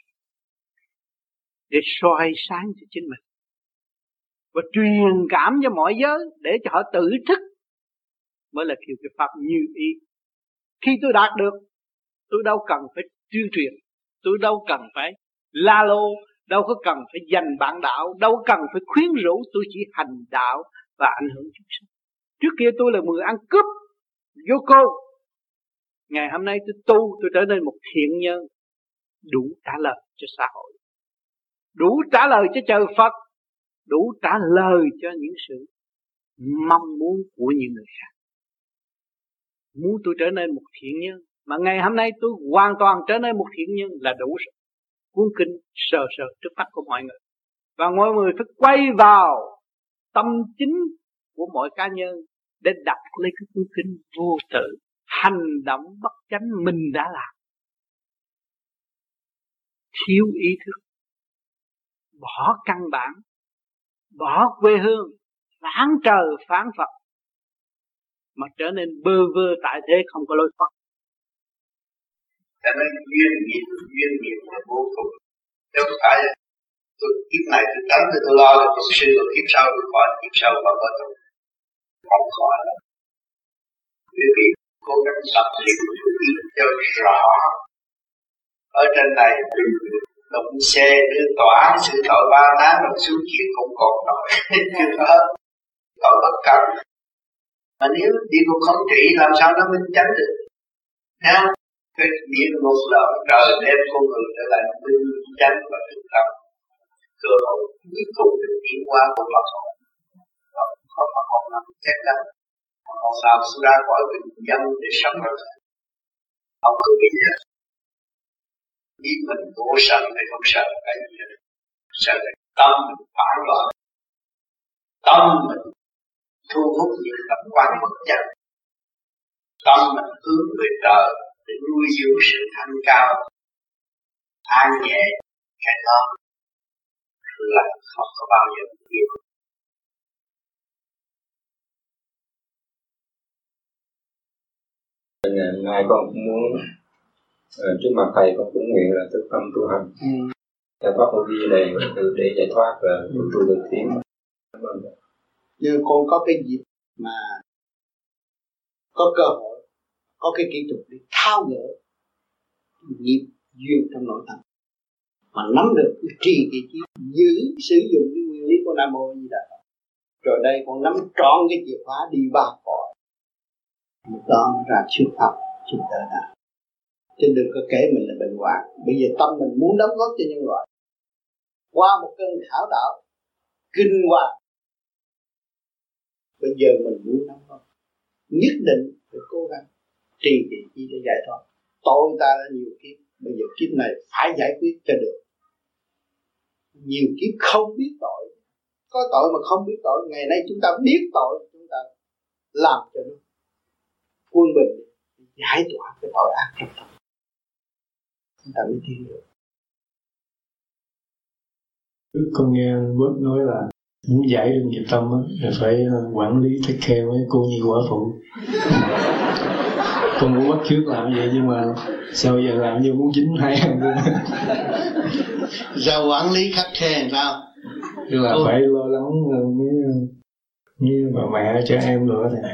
để soi sáng cho chính mình và truyền cảm cho mọi giới để cho họ tự thức, mới là kiểu cái pháp như ý. Khi tôi đạt được, tôi đâu cần phải tuyên truyền, tôi đâu cần phải la lô, đâu có cần phải giành bạn đạo, đâu cần phải khuyến rũ, tôi chỉ hành đạo và ảnh hưởng chúng sinh. Trước kia tôi là người ăn cướp vô cô, ngày hôm nay tôi tu, tôi trở nên một thiện nhân, đủ trả lời cho xã hội, đủ trả lời cho trời Phật, đủ trả lời cho những sự mong muốn của những người khác. Muốn tôi trở nên một thiện nhân, mà ngày hôm nay tôi hoàn toàn trở nên một thiện nhân là đủ rồi. Cuốn kinh sờ sờ trước mắt của mọi người, và mọi người phải quay vào tâm chính của mỗi cá nhân để đọc lấy cái cuốn kinh vô tự. Hành động bất chánh mình đã làm, thiếu ý thức, bỏ căn bản, bỏ quê hương, phản trời phản Phật, mà trở nên bơ vơ tại thế không có lối thoát. Cho nên duyên nghiệp là vô cùng. Nếu không phải tôi kiếp này tôi tránh thì tôi lo được cuộc sinh, rồi kiếp sau tôi khỏi, kiếp sau và có tôi không khỏi đâu. Quý vị cố gắng tập luyện cho rõ. Ở trên này đụng xe đưa tỏa sự tội 3 tháng rồi xuống chuyện không còn nổi. Chưa hết tội bất cần. Mà nếu đi cuộc không trị làm sao nó minh chánh được? Nha, cái biết một lời trời đem con người trở lại minh chánh và thực tâm, cơ hội tiếp tục được tiến hóa của Phật hồn. Không Phật hồn nào chết đâu, hồn nào sẽ ra khỏi bình dân để sống ở đây. Không có biết gì, biết mình cố sợ hay không sợ cái gì hết. Sợ là tâm mình phản loạn, tâm mình thu hút những tập quán bất chấp, tâm mình hướng về trời để nuôi dưỡng sự thanh cao, an nhẹ, cái đó là không có bao giờ hiểu. Nay con cũng muốn trước mặt thầy con cũng nguyện là thức tâm tu hành. Theo pháp vô vi này để giải thoát và tu được tiến. Cảm ơn. Nhưng con có cái dịp mà có cơ hội, có cái kỹ thuật để tháo gỡ nghiệp duyên trong nội tâm, mà nắm được cái trì cái chi, giữ sử dụng cái nguyên lý của Nam Mô A Di Đà Phật. Rồi đây con nắm trọn cái chìa khóa đi ba cõi, một đó ra trước Pháp chúng ta đã. Chứ đừng có kể mình là bệnh hoạn. Bây giờ tâm mình muốn đóng góp cho nhân loại qua một cơn khảo đạo kinh hoàng. Bây giờ mình muốn đóng góp, nhất định phải cố gắng trì trì chi để giải thoát. Tội ta đã nhiều kiếp, bây giờ kiếp này phải giải quyết cho được. Nhiều kiếp không biết tội, có tội mà không biết tội. Ngày nay chúng ta biết tội, chúng ta làm cho nó quân bình, giải tỏa cái tội ác trong tâm, chúng ta mới tiến được. Con nghe bớt nói là muốn giải được nghiệp tâm là phải quản lý take care với cô nhi quả phụ. Con muốn bắt chước làm vậy nhưng mà sao giờ làm như muốn dính hai ăn luôn. Sao quản lý khắc khe làm sao? Tức là phải lo lắng với bà mẹ cho em nữa thì.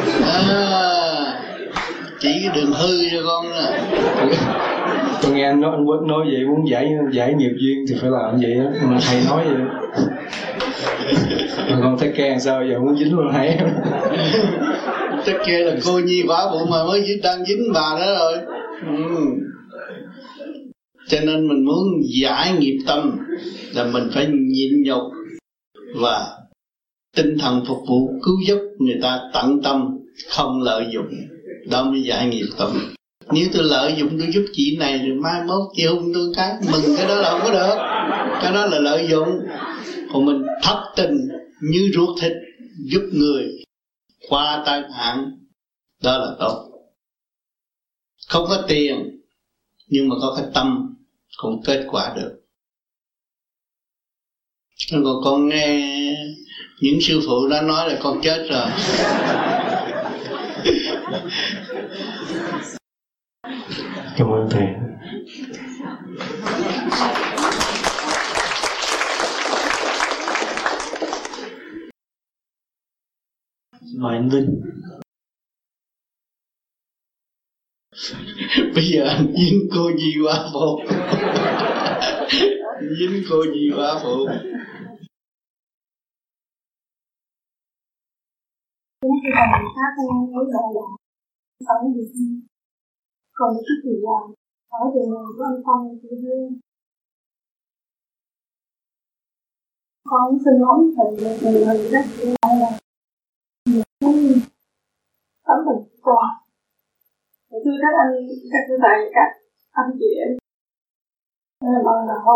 Chỉ cái đường hư cho con nè. Con nghe anh Quất nói vậy, muốn giải nghiệp duyên thì phải làm vậy á, mà thầy nói vậy. Mà con thấy care sao giờ muốn dính luôn hay. Tất kia là cô nhi quả phụ mà mới đang dính bà đó rồi. Cho nên mình muốn giải nghiệp tâm là mình phải nhịn nhục và tinh thần phục vụ cứu giúp người ta tận tâm, không lợi dụng. Đó mới giải nghiệp tâm. Nếu tôi lợi dụng tôi giúp chị này rồi mai mốt chị hung tôi cái mừng, cái đó là không có được. Cái đó là lợi dụng. Còn mình thất tình như ruột thịt giúp người qua tai nạn, đó là tốt. Không có tiền nhưng mà có cái tâm cũng kết quả được. Còn con nghe những sư phụ đã nói là con chết rồi. Cảm ơn thầy. Mời anh Vinh. Bây giờ anh dính cô Di Hoa Phụ. Dính cô Di Hoa Phụ. Đúng khi thầy khác với lại là sống được còn chút thời gian ở trường này của anh Phong chị Hương. Con xin lỗi thầy về người rất là nhiều cái tấm bình qua. Thưa các anh, các sư thầy, các anh chị em, bằng là hậu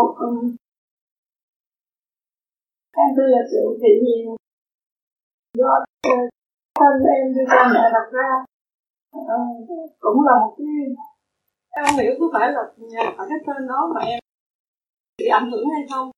em tôi là Triệu Thị Hiền, do thân em đưa cha mẹ đặt ra, cũng là một cái em không hiểu có phải là phải cái tên đó mà em bị ảnh hưởng hay không.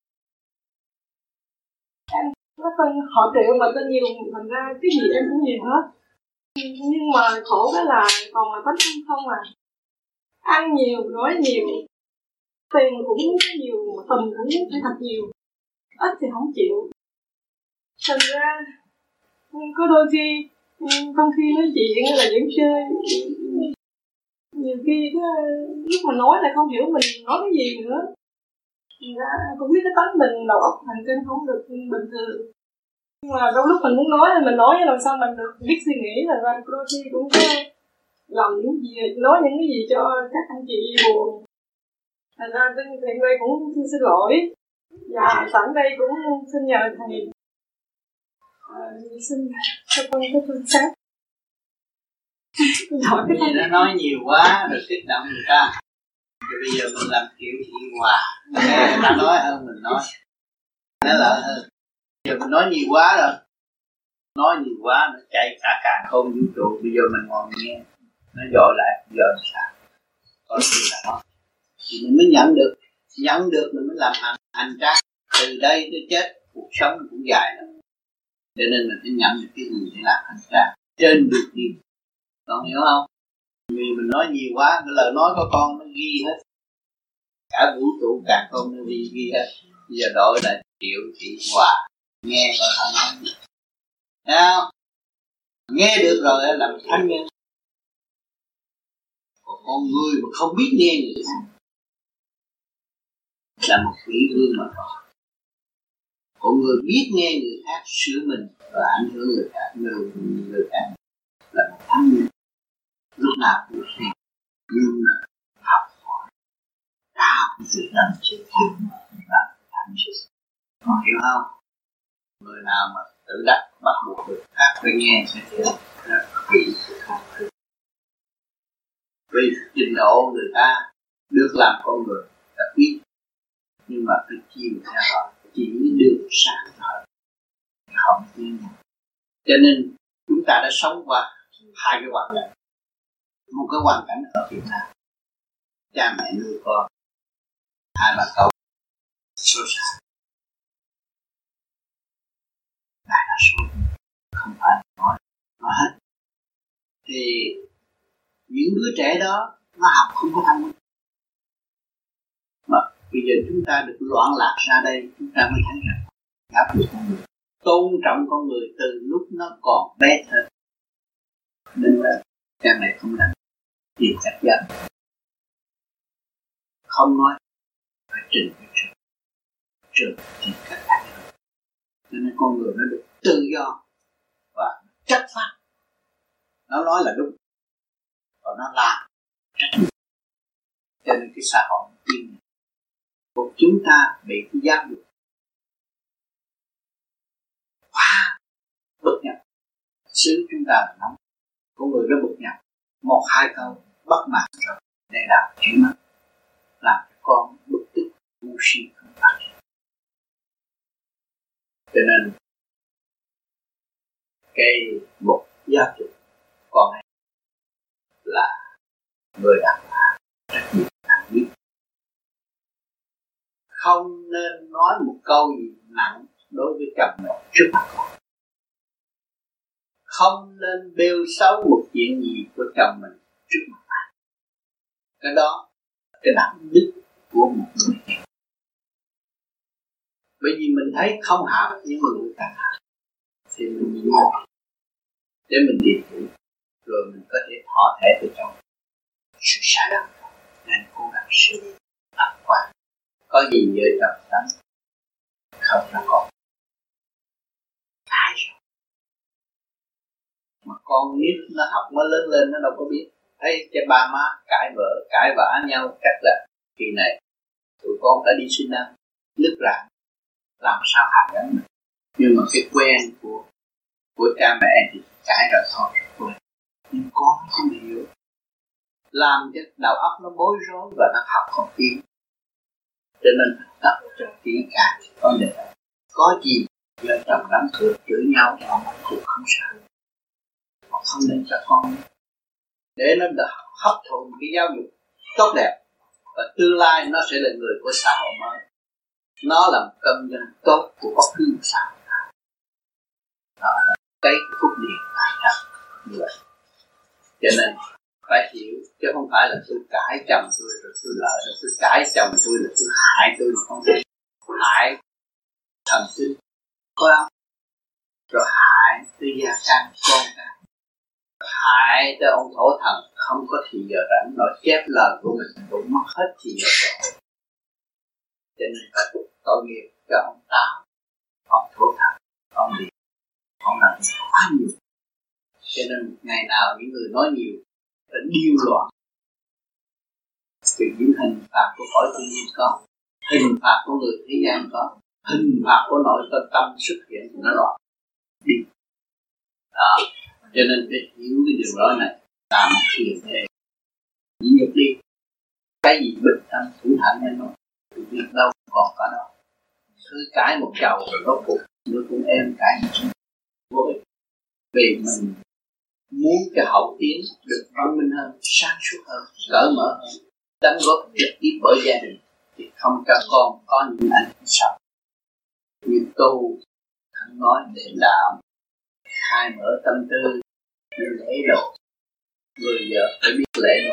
Em có tên họ Triệu mà tên nhiều, thành ra cái gì em cũng nhiều hết. Nhưng mà khổ cái là còn là bánh không à. Ăn nhiều, nói nhiều, tiền cũng nhiều, mà tầm cũng phải thật nhiều, ít thì không chịu. Thành ra có đôi khi trong khi nói chuyện là vẫn chơi, nhiều khi lúc mà nói là không hiểu mình nói cái gì nữa. Thành ra cũng biết cái tánh mình đầu óc thần kinh không được bình thường. Nhưng mà đôi lúc mình muốn nói thì mình nói làm sao mình được biết suy nghĩ, là ra đôi khi cũng có làm những gì, nói những cái gì cho các anh chị buồn. Thành ra thì đây cũng xin lỗi, và sẵn đây cũng xin nhờ thầy xin cho con cái phương pháp. Vì nó nói nhiều quá rồi kích động người ta. Thì bây giờ mình làm kiểu chị Hòa, người ta nói hơn mình nói lợi hơn. Giờ mình nói nhiều quá rồi, nói nhiều quá nó chạy cả càng không vũ trụ. Bây giờ mình ngồi nghe nó dội lại, giờ sao có gì là nó thì mình mới nhận được mình mới làm hành trang. Từ đây tới chết cuộc sống cũng dài lắm, cho nên mình phải nhận được cái gì để làm hành trang trên được đi. Con hiểu không? Vì mình nói nhiều quá, cái lời nói của con nó ghi hết, cả vũ trụ càng không nó ghi hết. Bây giờ đổi lại Triệu Thị Hòa, nghe coi họ nói gì. Thấy không? Nghe được rồi là mình thanh nhân. Còn con người mà không biết nghe người khác là một quỷ hương mà thôi. Còn người biết nghe người khác sửa mình và ảnh hưởng người khác, người khác là một thanh nhân. Lúc nào cũng thấy nhưng mà học hỏi cao sự tâm sự thương và thanh sự. Con hiểu không? Người nào mà tự đắc bắt buộc người khác phải nghe sẽ hiểu rất kỹ sự không thương. Vì trình độ người ta được làm con người là quý, nhưng mà phải chiều theo họ, chỉ được sáng thôi, không tin. Cho nên chúng ta đã sống qua hai cái hoàn cảnh. Một cái hoàn cảnh ở Việt Nam, cha mẹ nuôi con, hai bà cậu số sản, đại đa số không phải nói hết. Thì những đứa trẻ đó nó học không có thông minh, mà bây giờ chúng ta được loạn lạc ra đây, chúng ta mới thấy rằng áp lực con người, tôn trọng con người từ lúc nó còn bé thôi. Nên là cha mẹ không đánh tìm cách giác, không nói, phải trình với trường tìm cách khác. Cho nên con người nó được tự do và trách phạt. Nó nói là đúng, còn nó làm trách nhiệm. Cho nên cái xã hội tiên, còn chúng ta bị cái giáo dục quá bực nhập. Xứ chúng ta là nóng, con người nó bực nhập, một hai câu bắt mạng rồi để làm chuyện mất, làm cho con bực tức, ngu si không phải. Cho nên cái một giáo dục con em là người đàn bà trách nhiệm nặng nhất. Không nên nói một câu gì nặng đối với chồng mình trước mặt con. Không nên bêu xấu một chuyện gì của chồng mình trước mặt bạn. Cái đó là cái đạo đức của một người. Bởi vì mình thấy không hợp nhưng mà người ta hợp thì mình nhịn để mình tìm hiểu, rồi mình có thể thỏa thể với chồng sự sai lầm, nên cố gắng sửa tập quan. Có gì vợ chồng đánh không là con sai rồi. Mà con nít nó học nó lớn lên nó đâu có biết. Thấy cho ba má cãi vã nhau chắc là kỳ này tụi con đã đi sinh năm nứt rạn, làm sao hàn gắn được. Nhưng mà cái quen của cha mẹ thì cãi rồi thôi quên. Nhưng con không hiểu, làm cho đầu óc nó bối rối và nó học không tiến. Cho nên tập cho kỹ càng vấn đề đó. Có gì vợ chồng đám cưới chửi nhau cũng không sao, mà không nên cho con để nó được hấp thụ cái giáo dục tốt đẹp, và tương lai nó sẽ là người của xã hội mới. Nó là một công dân tốt của bất cứ một xã hội nào. Đó là cái phúc điền tài trật như vậy. Cho nên phải hiểu, chứ không phải là tôi cãi chồng tôi rồi tôi lợi, rồi tôi cãi chồng tôi là tôi hại tôi mà không được. Hại thần sinh có không? Rồi hại tới gia can con cái, hại tới ông thổ thần không có thì giờ rảnh nói chép lời của mình cũng mất hết thì giờ rảnh. Cho nên phải tội nghiệp cho ông Táo, ông thổ thần, ông Liệt, ông làm quá nhiều. Cho nên ngày nào những người nói nhiều phải điêu loạn. Vì những hình phạt của cõi thiên nhiên có, hình phạt của người thế gian có, hình phạt của nội tâm xuất hiện thì nó loạn đi. Đó. Cho nên phải hiểu cái điều đó này là một thiền thể nhịn nhục đi. Cái gì bình tâm thủ thản hay nói thì việc đâu còn có đó. Cứ cãi một chầu rồi rốt cuộc nó cũng êm cãi một chút vô ích. Vì mình muốn cái hậu tiến được văn minh hơn, sáng suốt hơn, cởi mở hơn, đóng góp trực tiếp bởi gia đình thì không cho con có những ảnh hưởng xấu. Như tu thằng nói để đạo, khai mở tâm tư, như lễ độ, người vợ phải biết lễ độ.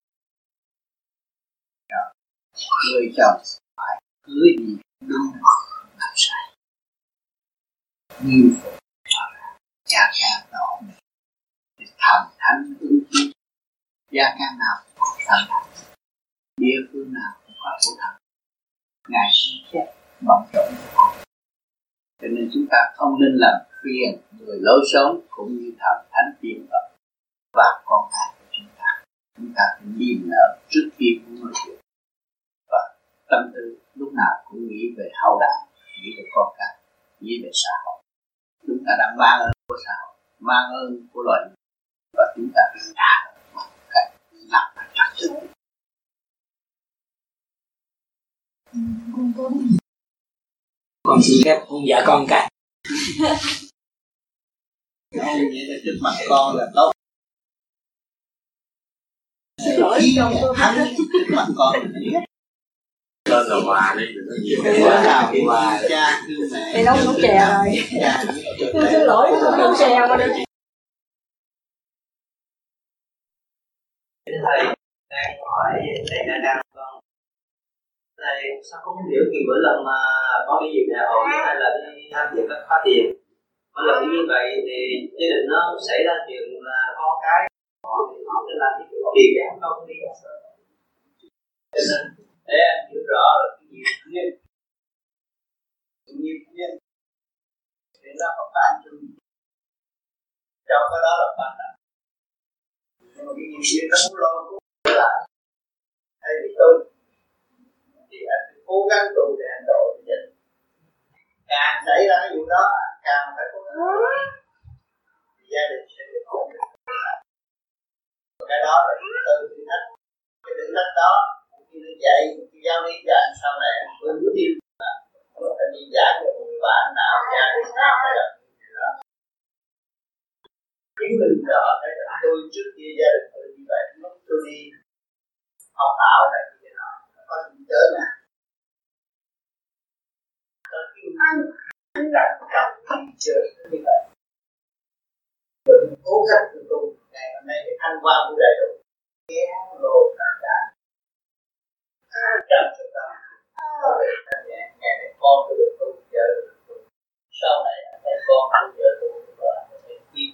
Người chồng phải cưới gì đúng không làm sai. Nhiều phụ cho ra gia can nó ổn định, thần thánh ứng chiến. Gia can nào cũng có thần thánh, địa phương nào cũng có thủ thần. Ngài chết bận rộn. Cho nên chúng ta không nên làm phiền người lối sống cũng như thần thánh tiên Phật và con cái của chúng ta. Chúng ta phải niềm nở trước khi muốn nói chuyện, và tâm tư lúc nào cũng nghĩ về hậu đại, nghĩ về con cái, nghĩ về xã hội. Chúng ta đang mang ơn của xã hội, mang ơn của loài người, và chúng ta phải trả bằng cách làm phải trật tự. Con xin phép ông dạy con cái. Ông vậy là trước mặt con là tốt. Xin lỗi chồng tôi hắn trước mặt con lên là hòa đi, đừng có nhiều cái bữa nào hòa cha thương mẹ thì nấu nấu chè rồi. Tôi xin lỗi tôi nấu chè mà được. Thầy đang hỏi thầy đang con thầy sao không hiểu vì mỗi lần mà con đi về nhà hội hay là đi tham dự các khóa thiền, mỗi lần như vậy thì gia đình nó xảy ra chuyện là con cái họ sẽ làm cái chuyện gì để con không đi. Cho nên để anh hiểu rõ là cái nghiệp duyên thì nó không phải chung trong cái đó là bạn đó. Nhưng mà cái nghiệp duyên nó muốn lôi cuốn lại thay vì tôi thì anh phải cố gắng tu để anh độ cho gia đình. Càng xảy ra cái vụ đó càng phải cố gắng thì gia đình sẽ được ổn định. Cái đó là từ thử thách. Cái thử thách đó khi nó dạy khi giáo lý cho anh sau này với bước đi là anh đi giải cho một bạn nào gia đình nào phải là những người là họ thấy là tôi trước kia gia đình tôi như vậy, lúc tôi đi học ảo này như thế nào có những chớ nè anh đang chơi như vậy, mình cố gắng từ tu ngày hôm nay cái thanh quan của đầy đủ nghe lộ cả trăm triệu năm ngày này con tôi được tu, vợ được tu, sau này thấy con tôi vợ tu và thấy chi.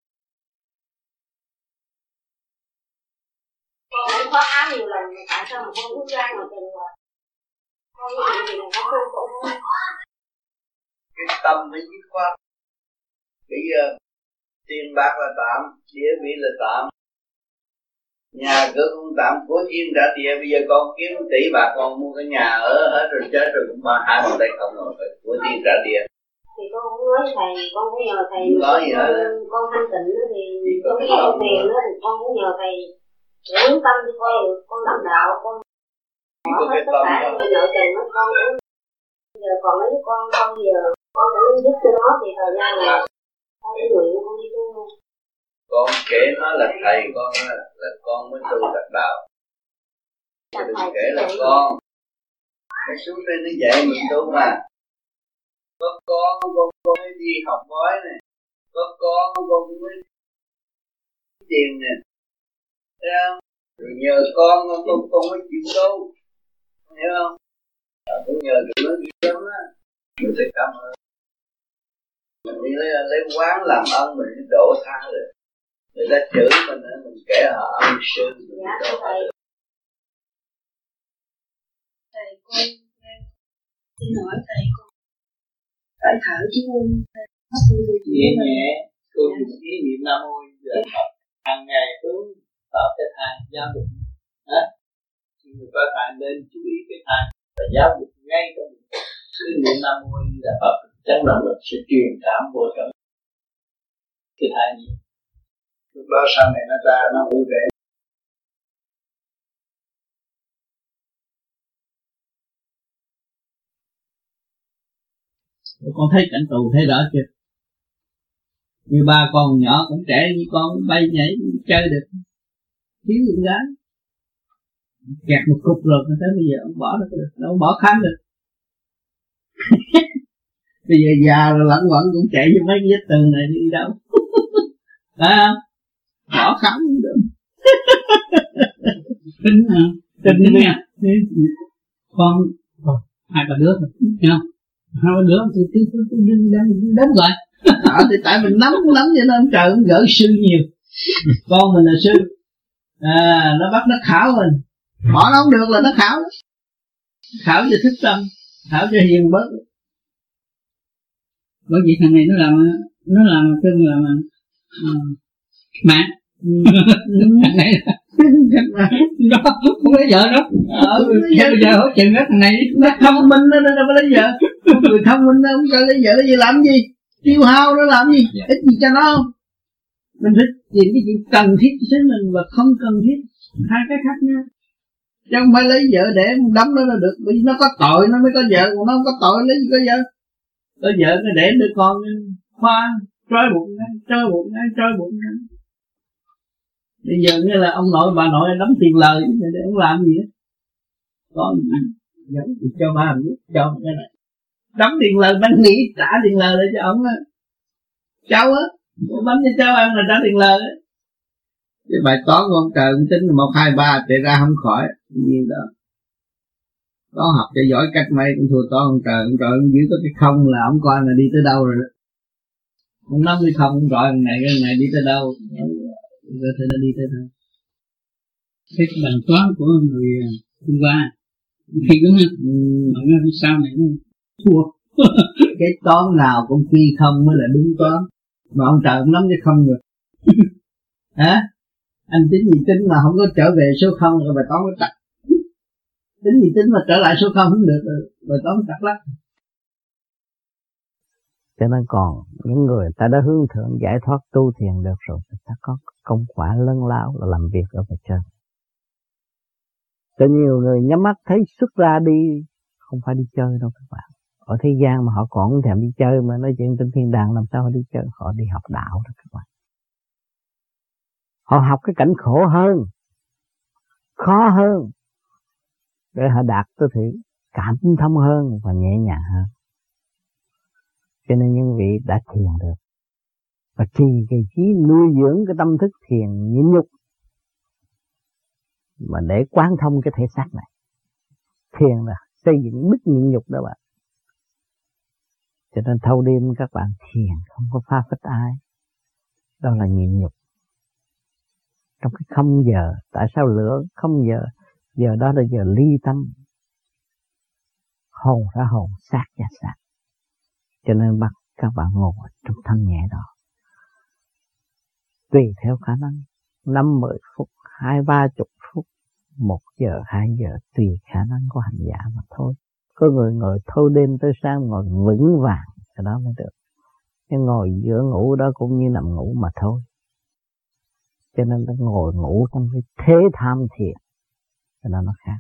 Con cũng có áo nhiều lần mà tại sao mà con cứ ra ngoài tình rồi con như vậy thì là con tu cũng cái tâm mới dứt khoát. Bây giờ tiền bạc là tạm, địa vị là tạm, nhà cửa cũng tạm, của duyên trả địa. Bây giờ con kiếm tỷ bạc con mua cái nhà ở hết rồi chết rồi cũng ba hai bàn tay không rồi, của duyên trả địa. Thì con cũng nói thầy, con cũng nhờ thầy con thanh tịnh đó thì con biết con tiền đó thì con cũng nhờ thầy để hướng tâm cho con được, con đắc đạo, con bỏ hết tất cả những nợ tình của con cũng giờ còn mấy đứa con giờ con cũng giúp cho nó thì thời gian là con đi nguyện con đi tu luôn. Con kể nó là thầy con là con mới tu đắc đạo, đừng kể là con phải xuống đây nó dạy mình tu mà. Có con mới đi học bói này, có con mới tiền nè, thấy không? Rồi nhờ con mới chịu tu, hiểu không? Cũng nhờ tụi nó dữ lắm á, mình phải cảm ơn. Mình đi lấy quán làm ơn mình đổ tha rồi, người ta chửi mình kể họ ân sư mình đổ tha được. Thầy con xin hỏi thầy con phải thở chứ không nhẹ nhẹ tôi ý niệm nam mô giờ học hàng ngày hướng vào cái thang giáo dục á, người có thang nên chú ý cái thang và giáo dục ngay trong cứ niệm nam mô là Phật chấn động lực sẽ truyền cảm vô trong cái thang gì, lúc đó sau này nó ra nó vui vẻ. Con thấy cảnh tù thấy rõ chưa? Như ba con nhỏ cũng trẻ như con bay nhảy chơi được, thiếu con gái kẹt một cục rồi mà tới bây giờ ông bỏ được, đâu bỏ khám được. Bây giờ già rồi lẫn quẩn cũng chạy vô mấy cái vết tường này đi đâu. Phải không? Bỏ khám cũng được. Tính hả? Tính nha. Con hai ba đứa thôi, nghe không? Hai ba đứa tôi đến rồi. Thì tại mình nắm cho nên trời cũng gỡ sư nhiều. Con mình là sư, nó bắt nó khảo mình, bỏ nó không được là nó khảo đó. Khảo cho thức tâm, khảo cho hiền bớt. Bởi vì thằng này nó làm cưng là mạng. Thằng này nó không lấy vợ đó. Bây giờ hỗ chừng đó thằng này nó thông minh nó đâu có lấy vợ. Người thông minh nó không cần lấy vợ gì làm gì, tiêu hao nó làm gì, ít gì cho nó không. Mình phải tìm cái chuyện cần thiết cho chính mình và không cần thiết, hai cái khác nhau. Chứ không phải lấy vợ để đấm nó là được, bởi vì nó có tội nó mới có vợ, còn nó không có tội lấy gì có vợ. Có vợ nó để đứa con khoa trói bụng ngay. Bây giờ như là ông nội bà nội đóng tiền lời để ông làm gì á, con dẫn cho ba mình biết cho cái này đóng tiền lời, bánh nghĩ trả tiền lời để cho ông á, cháu á, bánh cho cháu ăn là trả tiền lời á. Cái bài toán của ông trời cũng tính 1, 2, 3 chạy ra không khỏi như đó. Có học cho giỏi cách mấy cũng thua toán ông trời cũng giữ có cái không là ông coi là đi tới đâu rồi đó. Ông nói cái không ông gọi cái này đi tới đâu, rồi thì nó đi tới đâu. Thế cái bài toán của người hôm qua thì đúng không? Mà nó sau này nó thua. Cái toán nào cũng phi không mới là đúng toán, mà ông trời cũng nắm cái không được. Hả? Anh tính gì tính mà không có trở về số không rồi bài toán nó chặt. Tính gì tính mà trở lại số không không được rồi bài toán chặt lắm. Cho nên còn những người ta đã hướng thượng giải thoát tu thiền được rồi, ta có công quả lớn lao là làm việc ở bên trên. Cho nhiều người nhắm mắt thấy xuất ra đi, không phải đi chơi đâu các bạn. Ở thế gian mà họ còn không thèm đi chơi mà nói chuyện trên thiên đàng, làm sao họ đi chơi, họ đi học đạo đó các bạn. Họ học cái cảnh khổ hơn, khó hơn, để họ đạt tới thử cảm thông hơn và nhẹ nhàng hơn. Cho nên những vị đã thiền được và trì cái trí nuôi dưỡng cái tâm thức thiền nhịn nhục mà để quán thông cái thể xác này. Thiền là xây dựng đức nhịn nhục đó bạn. Cho nên thâu đêm các bạn thiền không có phá phách ai. Đó là nhịn nhục. Trong cái không giờ, tại sao lửa không giờ? Giờ đó là giờ ly tâm. Hồn ra hồn, xác ra xác. Cho nên bắt các bạn ngồi trong thanh nhẹ đó. Tùy theo khả năng, 5-10 phút, 20-30 phút, 1 giờ, 2 giờ, tùy khả năng của hành giả mà thôi. Có người ngồi thâu đêm tới sáng ngồi vững vàng, cái đó mới được. Nhưng ngồi giữa ngủ đó cũng như nằm ngủ mà thôi. Cho nên ta ngồi ngủ trong cái thế tham thiền, cái đó nó khác.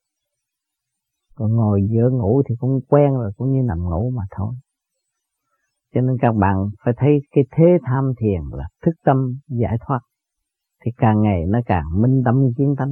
Còn ngồi giữa ngủ thì cũng quen rồi, cũng như nằm ngủ mà thôi. Cho nên các bạn phải thấy cái thế tham thiền là thức tâm giải thoát. Thì càng ngày nó càng minh tâm kiến tánh.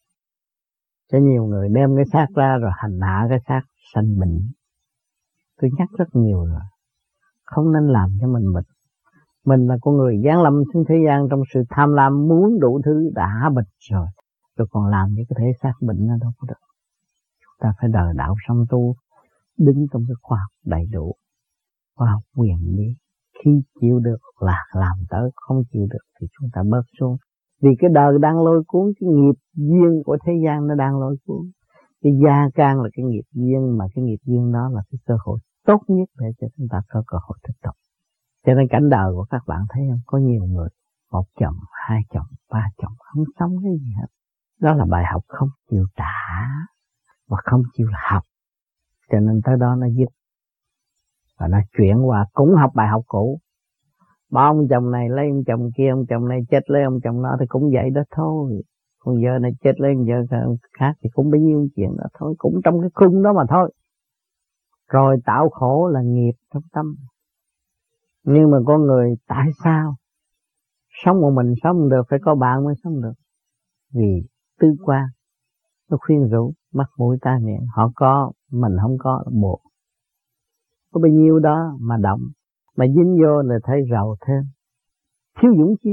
Cho nhiều người đem cái xác ra rồi hành hạ cái xác sanh bệnh. Tôi nhắc rất nhiều rồi. Không nên làm cho mình bệnh. Mình là con người giáng lâm xuống thế gian trong sự tham lam muốn đủ thứ đã bệnh rồi. Rồi còn làm cho cái thể xác bệnh nó đâu có được. Chúng ta phải đời đạo song tu, đứng trong cái khoa học đầy đủ. Khoa học quyền bí. Khi chịu được là làm tới, không chịu được thì chúng ta bớt xuống. Vì cái đời đang lôi cuốn, cái nghiệp duyên của thế gian nó đang lôi cuốn. Cái gia can là cái nghiệp duyên, mà cái nghiệp duyên đó là cái cơ hội tốt nhất để cho chúng ta có cơ hội thực tập. Cho nên cảnh đời của các bạn thấy không? Có nhiều người, 1 chồng, 2 chồng, 3 chồng, không sống cái gì hết. Đó là bài học không chịu trả và không chịu học. Cho nên tới đó nó giúp. Và nó chuyển qua cũng học bài học cũ. Ba ông chồng này lấy ông chồng kia, ông chồng này chết lấy ông chồng nó thì cũng vậy đó thôi. Con vợ này chết lấy con vợ khác thì cũng bấy nhiêu chuyện đó thôi. Cũng trong cái khung đó mà thôi. Rồi tạo khổ là nghiệp trong tâm. Nhưng mà con người tại sao sống một mình sống không được, phải có bạn mới sống được? Vì tư quan nó khuyên rũ, mắt mũi tai miệng. Họ có, mình không có, buộc. Có bao nhiêu đó mà động, mà dính vô là thấy rầu thêm, thiếu dũng chí.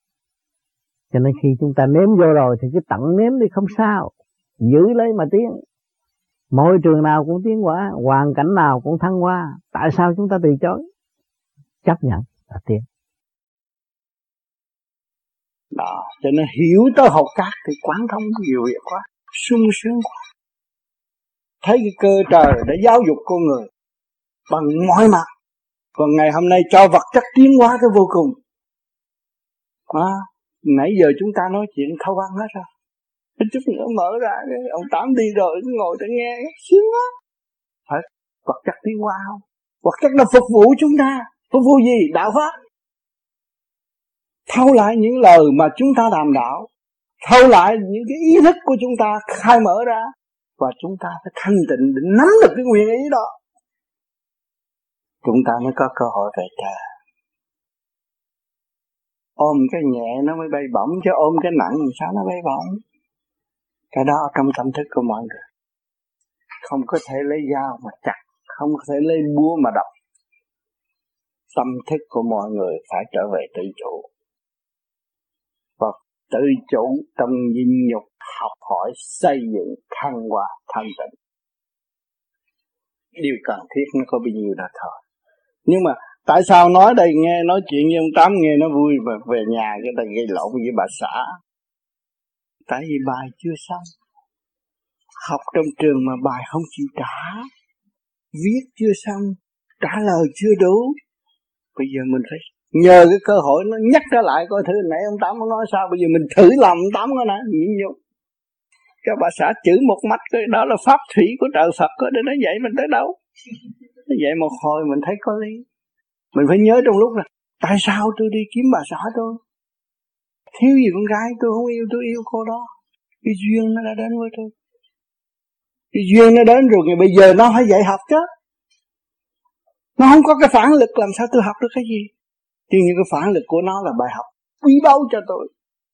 Cho nên khi chúng ta nếm vô rồi thì cứ tận nếm đi không sao, giữ lấy mà tiến. Môi trường nào cũng tiến hóa, hoàn cảnh nào cũng thăng hoa. Tại sao chúng ta từ chối? Chấp nhận là tiến. Đó, cho nên hiểu tới hột cát thì quán thông nhiều việc quá, sung sướng quá. Thấy cái cơ trời đã giáo dục con người bằng mọi mặt. Còn ngày hôm nay cho vật chất tiến hóa tới vô cùng. Nãy giờ chúng ta nói chuyện thâu ăn hết rồi. Chút nữa mở ra, ông Tám đi rồi, cứ ngồi để nghe, sướng quá. Phải vật chất tiến hóa không? Vật chất nó phục vụ chúng ta. Phục vụ gì? Đạo pháp. Thâu lại những lời mà chúng ta đàm đạo. Thâu lại những cái ý thức của chúng ta khai mở ra. Và chúng ta phải thanh tịnh để nắm được cái nguyên ý đó. Chúng ta mới có cơ hội về trời. Ôm cái nhẹ nó mới bay bổng, chứ ôm cái nặng thì sao nó bay bổng? Cái đó trong tâm thức của mọi người. Không có thể lấy dao mà chặt, không có thể lấy búa mà đập. Tâm thức của mọi người phải trở về tự chủ. Và tự chủ trong nhịn nhục, học hỏi, xây dựng, thăng hoa, thanh tịnh. Điều cần thiết nó có bao nhiêu đó thôi. Nhưng mà tại sao nói đây nghe nói chuyện với ông Tám nghe nó vui, và về nhà cái ta gây lộn với bà xã? Tại vì bài chưa xong. Học trong trường mà bài không chịu trả. Viết chưa xong, trả lời chưa đủ. Bây giờ mình phải nhờ cái cơ hội nó nhắc trở lại coi thử nãy ông Tám nói sao. Bây giờ mình thử làm ông Tám nó nè, nhịn nhục. Các bà xã chữ một mắt, cái đó là pháp thủy của trời Phật, để nó dạy mình tới đâu. Nó dạy một hồi mình thấy có lý. Mình phải nhớ trong lúc là tại sao tôi đi kiếm bà xã tôi? Thiếu gì con gái tôi không yêu, tôi yêu cô đó. Cái duyên nó đã đến với tôi. Cái duyên nó đến rồi, bây giờ nó phải dạy học chứ. Nó không có cái phản lực làm sao tôi học được cái gì? Nhưng cái phản lực của nó là bài học quý báu cho tôi.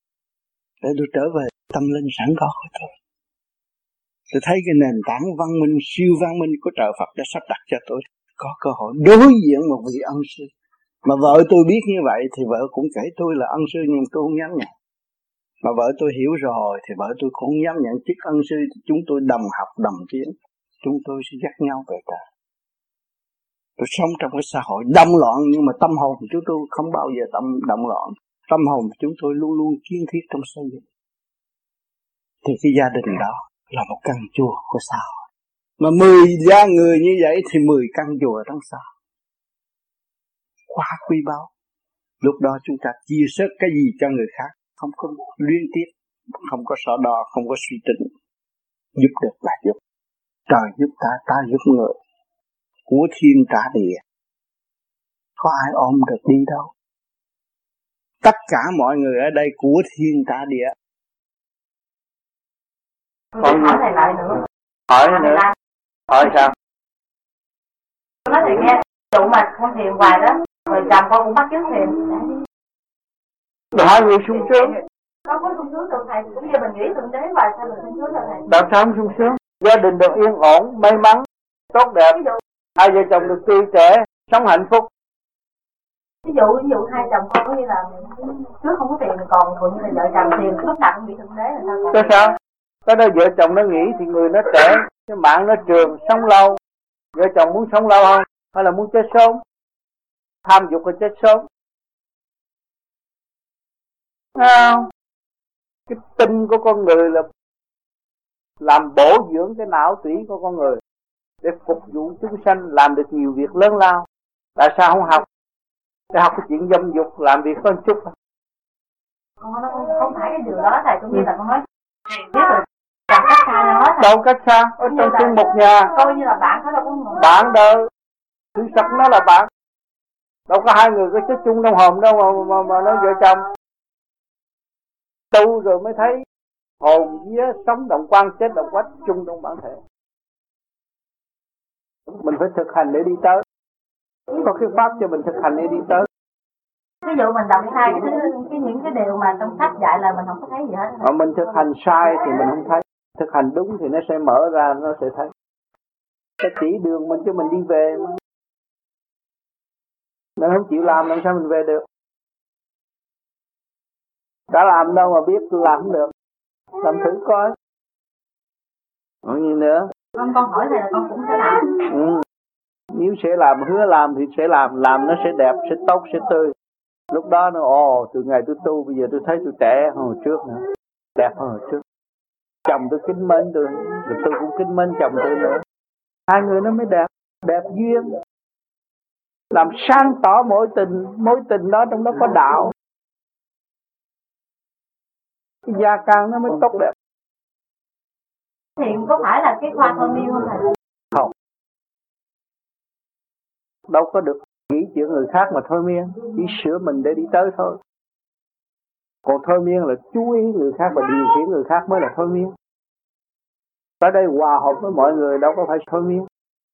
để tôi trở về tâm linh sẵn có của tôi. Tôi thấy cái nền tảng văn minh, siêu văn minh của trời Phật đã sắp đặt cho tôi có cơ hội đối diện một vị ân sư. Mà vợ tôi biết như vậy thì vợ cũng kể tôi là ân sư, nhưng tôi không dám nhận. Mà vợ tôi hiểu rồi thì vợ tôi cũng không dám nhận chức ân sư. Chúng tôi đồng học đồng tiến, chúng tôi sẽ dắt nhau về trời. Tôi sống trong cái xã hội động loạn, nhưng mà tâm hồn của chúng tôi không bao giờ động loạn. Tâm hồn của chúng tôi luôn luôn kiên thiết trong xây dựng. Thì cái gia đình đó là một căn chùa của xã hội. Mà 10 gia người như vậy thì 10 căn chùa trong xã hội. Quá quý báu. Lúc đó chúng ta chia sẻ cái gì cho người khác, không có liên tiếp, không có so đo, không có suy tính. Giúp được là giúp. Trời giúp ta, ta giúp người. Của thiên trả địa. Có ai ôm được đi đâu. Tất cả mọi người ở đây của thiên trả địa. Còn hỏi thầy lại nữa. Hỏi nữa. Hỏi sao? Nói thầy nghe, tụ mà con thiền hoài đó, rồi chồng con cũng bắt chước thiền. Rồi hai người sung sướng. Nó có sung sướng được thầy, cũng như mình nghĩ thượng đế hoài sao mình sung sướng được thầy. Làm sao không sung sướng? Gia đình được yên ổn, may mắn, tốt đẹp. Hai vợ chồng được tươi trẻ, sống hạnh phúc. Ví dụ hai chồng con có như là trước không có tiền, còn còn như là vợ chồng tiền lúc nào cũng bị thượng đế là sao còn? Cái sao? Cái đó vợ chồng nó nghĩ thì người nó trẻ, cái mạng nó trường, sống lâu. Vợ chồng muốn sống lâu không? Hay là muốn chết sớm? Tham dục là chết sớm. Không? Cái tinh của con người là làm bổ dưỡng cái não tủy của con người để phục vụ chúng sanh, làm được nhiều việc lớn lao. Tại sao không học? Để học cái chuyện dâm dục, làm việc có một chút. Không phải cái điều đó thầy, cũng như là con nói biết rồi, chẳng cách xa nào hết. Đâu cách xa, ở trong chung một nhà. Coi như là bạn thôi, đâu có người. Bạn đâu, sự thật nó là bạn. Đâu có hai người có chết chung trong hồn đâu mà nói vợ chồng. Tu rồi mới thấy hồn vía sống động quan, chết động quách chung trong bản thể. Mình phải thực hành để đi tới. Có cái pháp cho mình thực hành để đi tới. Ví dụ mình đọc sai những cái điều mà trong sách dạy là mình không có thấy gì hết. Mình thực hành sai thì mình không thấy. Thực hành đúng thì nó sẽ mở ra, nó sẽ thấy. Nó chỉ đường mình cho mình đi về mà. Mình không chịu làm sao mình về được. Đã làm đâu mà biết tôi làm không được. Làm thử coi. Còn gì nữa? Con hỏi thầy là con cũng sẽ làm. Nếu sẽ làm, hứa làm thì sẽ làm nó sẽ đẹp, sẽ tốt, sẽ tươi. Lúc đó nó từ ngày tôi tu bây giờ tôi thấy tôi trẻ hơn hồi trước nữa, đẹp hơn hồi trước. Chồng tôi kính mến tôi, rồi tôi cũng kính mến chồng tôi nữa. Hai người nó mới đẹp, đẹp duyên. Làm sáng tỏ mối tình đó, trong đó có đạo. Cái gia can nó mới tốt đẹp. Thì có phải là cái khoa thôi miên không thầy? Không. Đâu có được nghĩ chuyện người khác mà thôi miên, chỉ sửa mình để đi tới thôi. Còn thôi miên là chú ý người khác và điều khiển người khác mới là thôi miên. Tới đây hòa hợp với mọi người đâu có phải thôi miên.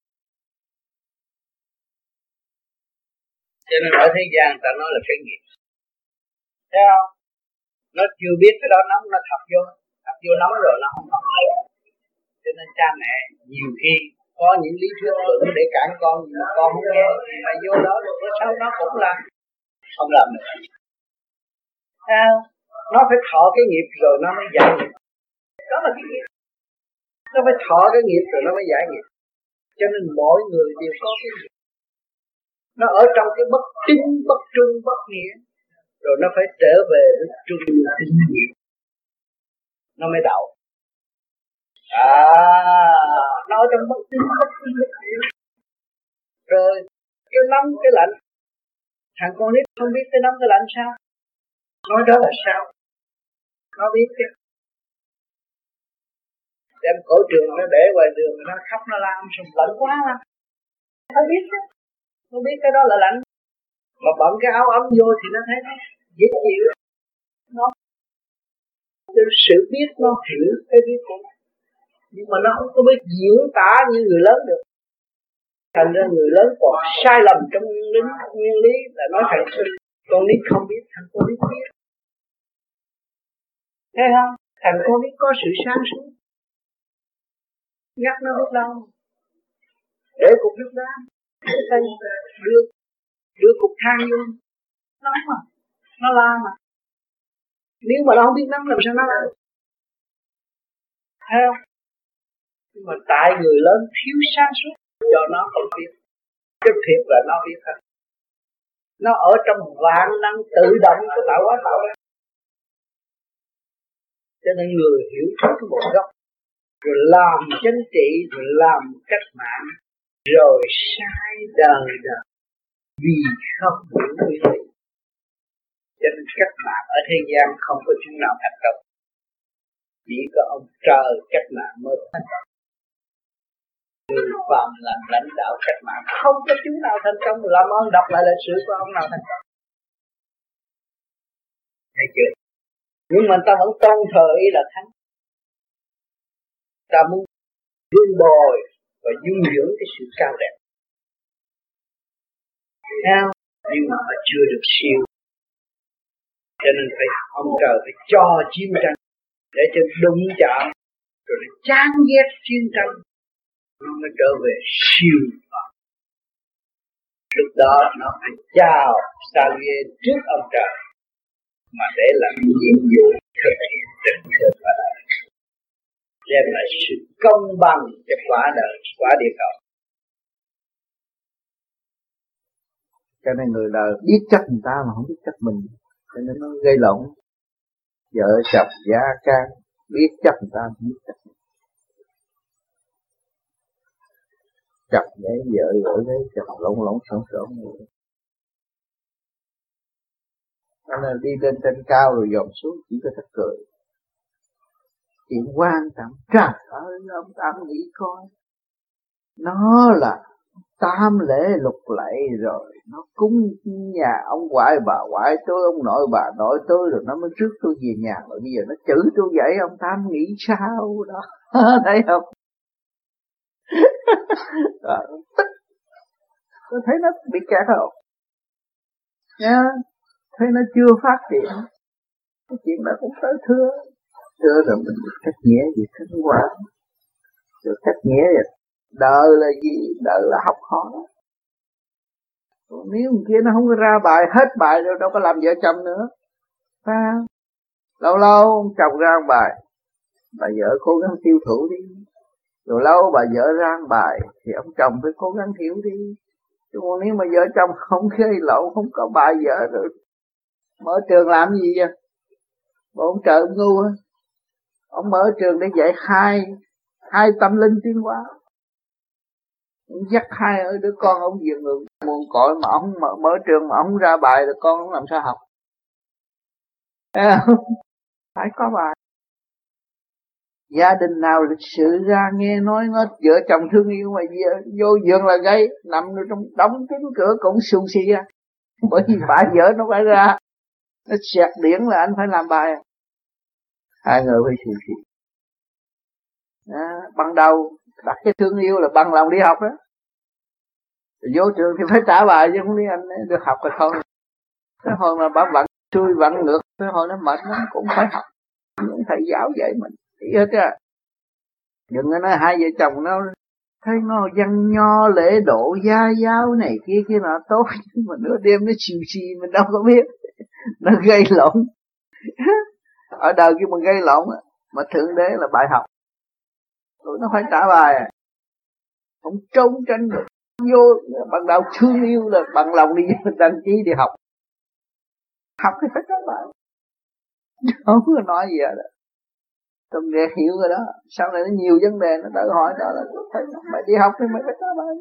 Cho nên ở thế gian ta nói là cái nghiệp. Thấy không? Nó chưa biết cái đó nóng, nó thập vô nóng rồi nó không học. Cho nên cha mẹ nhiều khi có những lý thuyết luận để cản con, nhưng mà con không nghe thì mà vô đó rồi bữa sau nó cũng làm không làm được. Sao? Nó phải thọ cái nghiệp rồi nó mới giải nghiệp. Đó là cái nghiệp. Nó phải thọ cái nghiệp rồi nó mới giải nghiệp. Cho nên mỗi người đều có cái nghiệp. Nó ở trong cái bất tín, bất trung, bất nghĩa. Rồi nó phải trở về với trung tín nghĩa. Nó mới đậu. Nó ở trong bất tín, bất trung, bất nghĩa. Rồi cái nóng, cái lạnh. Thằng con nít không biết cái nóng, cái lạnh sao? Nói đó là sao? Nó biết chứ. Đem cổ trường nó để ngoài đường, nó khóc nó la xong lạnh quá mà. Nó biết chứ. Nó biết cái đó là lạnh. Mà bận cái áo ấm vô thì nó thấy nó dễ chịu. Nó sự biết nó hiểu cái biết của nó. Nhưng mà nó không có biết diễn tả như người lớn được. Thành ra người lớn còn sai lầm trong nguyên lý là nói thằng con nít không biết, thằng con nít biết. thấy không? Thằng con biết có sự sáng suốt, nhắc nó biết đâu, để cục nước đá, đưa cục than vô, nóng mà, nó la mà. Nếu mà nó không biết nóng làm sao nó la? Thấy không? Nhưng mà tại người lớn thiếu sáng suốt, cho nó không biết. Cái thiệt là nó biết hết. Nó ở trong vạn năng tự động của tạo hóa tạo ra. Cho nên người hiểu hết cái nguồn gốc, rồi làm chính trị, rồi làm cách mạng, rồi sai đời đời vì không hiểu nguyên lý. Cho nên cách mạng ở thế gian không có chúng nào thành công, chỉ có ông trời cách mạng mới thành công. Người phàm làm lãnh đạo cách mạng không có chúng nào thành công. Làm ơn đọc lại lịch sử của ông nào thành công. Thấy chưa? Nhưng mà ta vẫn tôn thờ ý là thánh. Ta muốn vun bồi và dung dưỡng cái sự cao đẹp. Nào, nhưng mà họ chưa được siêu. Cho nên phải ông trời phải cho chiến tranh để cho đụng chạm, rồi nó chán ghét chiến tranh, nó mới trở về siêu phàm. Lúc đó nó phải chào saluer trước ông trời, mà để làm nhiệm vụ thực hiện tình thương và đời, đem lại sự công bằng cho quả đời, quả địa cầu. Cho nên người đời biết trách người ta mà không biết trách mình, cho nên nó gây lộn. Vợ chồng gia can biết trách người ta không biết trách mình. Chặt để vợ gửi đấy chồng lộn xộn cho nên đi lên trên cao rồi dòm xuống chỉ có thật cười. Chuyện quan trọng, trời ơi ông Tám nghĩ coi, nó là tam lễ lục lạy rồi, nó cúng nhà ông ngoại bà ngoại tôi, ông nội bà nội tôi, rồi nó mới rước tôi về nhà, rồi bây giờ nó chửi tôi vậy, ông Tám nghĩ sao đó. Thấy không? Tôi thấy nó bị kẹt không? Nha, thấy nó chưa phát triển, cái chuyện đó cũng tới thưa rồi mình được cách nghĩa gì thanh quả, được cách nghĩa vậy. Đời là gì? Đời là học hỏi. Còn nếu người kia nó không có ra bài, hết bài rồi đâu có làm vợ chồng nữa. Lâu lâu ông chồng ra một bài, bà vợ cố gắng tiêu thụ đi. Rồi lâu bà vợ ra một bài thì ông chồng phải cố gắng hiểu đi. Chứ còn nếu mà vợ chồng không gây lộn, không có bài vợ rồi mở trường làm gì vậy? Bộ ông trời ông ngu á. Ông mở trường để dạy hai tâm linh tiến hóa. Ông dắt hai đứa con ông về ngược nguồn cội mà ông mở trường mà ông ra bài rồi con ông làm sao học? Phải có bài. Gia đình nào lịch sự ra nghe nói nó vợ chồng thương yêu mà vô giường là gay, nằm trong đóng kín cửa cũng sung si ra. Bởi vì bà vợ nó phải ra, nó xẹt điển là anh phải làm bài. Hai người phải sung si. Ban đầu đặt cái thương yêu là bằng lòng đi học đó. Rồi vô trường thì phải trả bài chứ không đi anh được học rồi thôi. Cái hồi mà bà vặn xuôi vặn ngược, cái hồi nó mệt nó cũng phải học. Những thầy giáo dạy mình ý hết á. Đừng có nói hai vợ chồng nó thấy nó văn nho lễ độ gia giáo này kia nọ tốt, nhưng mà nửa đêm nó xì xì mình đâu có biết. Nó gây lộn. Ở đời kia mình gây lộn mà thượng đế là bài học. Rồi nó phải trả bài. Không trốn tránh được. Vô ban đầu thương yêu là bằng lòng đi đăng ký đi học. Học thì phải trả bài. Không có nói gì đó. Tôi nghe hiểu rồi đó. Sau này nó nhiều vấn đề nó đỡ hỏi đó là phải mày đi học thì mày phải trả bài.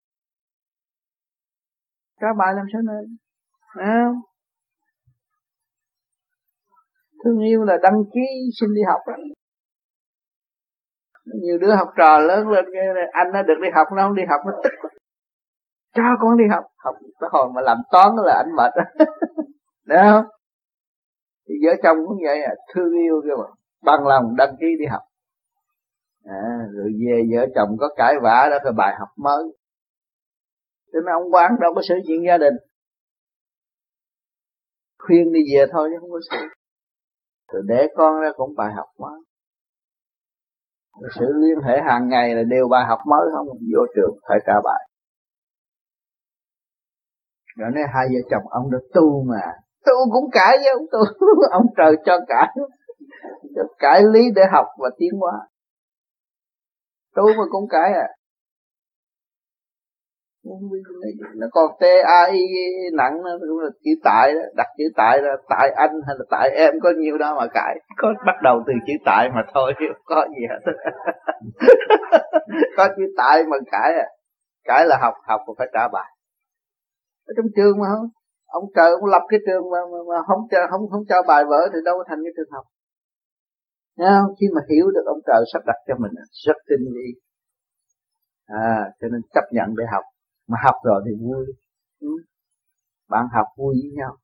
Trả bài làm sao nên? Không? Thương yêu là đăng ký xin đi học đó. Nhiều đứa học trò lớn lên anh nó được đi học, nó không đi học nó tức quá. Cho con đi học. Học cái hồi mà làm toán là anh mệt đó. Đúng không? Thì vợ chồng cũng vậy à, thương yêu kêu mà bằng lòng đăng ký đi học. Rồi về vợ chồng có cãi vã đó, cái bài học mới. Cho nên ông Quán đâu có xử chuyện gia đình, khuyên đi về thôi chứ không có xử. Rồi để con ra cũng bài học mới. Sự liên hệ hàng ngày là đều bài học mới không, vô trường phải trả bài. Rồi nói hai vợ chồng ông đã tu mà, tu cũng cãi với ông tu, ông trời cho cãi lý để học và tiến hóa. Tu mà cũng cãi à. Nó còn TAI nặng, nó cũng là chữ tại đó, đặt chữ tại là tại anh hay là tại em, có nhiêu đó mà cãi. Có bắt đầu từ chữ tại mà thôi, không có gì hết. Có chữ tại mà cãi à. Cãi là học và phải trả bài. Ở trong trường mà không, ông trời ông lập cái trường mà không cho bài vở thì đâu có thành cái trường học. Nghe không? Khi mà hiểu được ông trời sắp đặt cho mình rất tinh vi. Cho nên chấp nhận để học. Mà học rồi thì vui. Bạn học vui với nhau.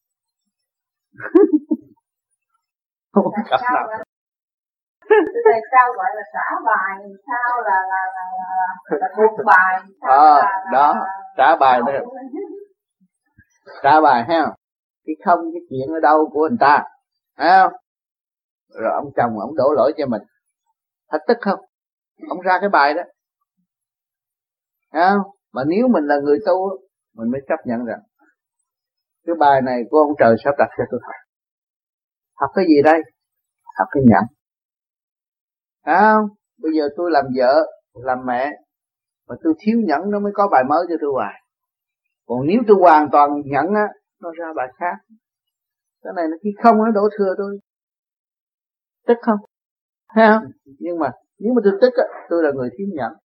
Không gặp nào. Tại sao gọi là trả bài, sao là buộc bài, sao đó, trả bài đó. Trả bài ha. Cái không, cái chuyện ở đâu của người ta. Thấy không? Rồi ông chồng ông đổ lỗi cho mình. Thật tức không? Ông ra cái bài đó. Thấy không? Mà nếu mình là người tu, mình mới chấp nhận rằng cái bài này của ông trời sắp đặt cho tôi học. Học cái gì đây? Học cái nhẫn. Thấy không? Bây giờ tôi làm vợ, làm mẹ, mà tôi thiếu nhẫn nó mới có bài mới cho tôi hoài. Còn nếu tôi hoàn toàn nhẫn á, nó ra bài khác. Cái này nó khi không nó đổ thừa tôi. Tức không? Thấy không? Nhưng mà nếu mà tôi tức á, tôi là người thiếu nhẫn.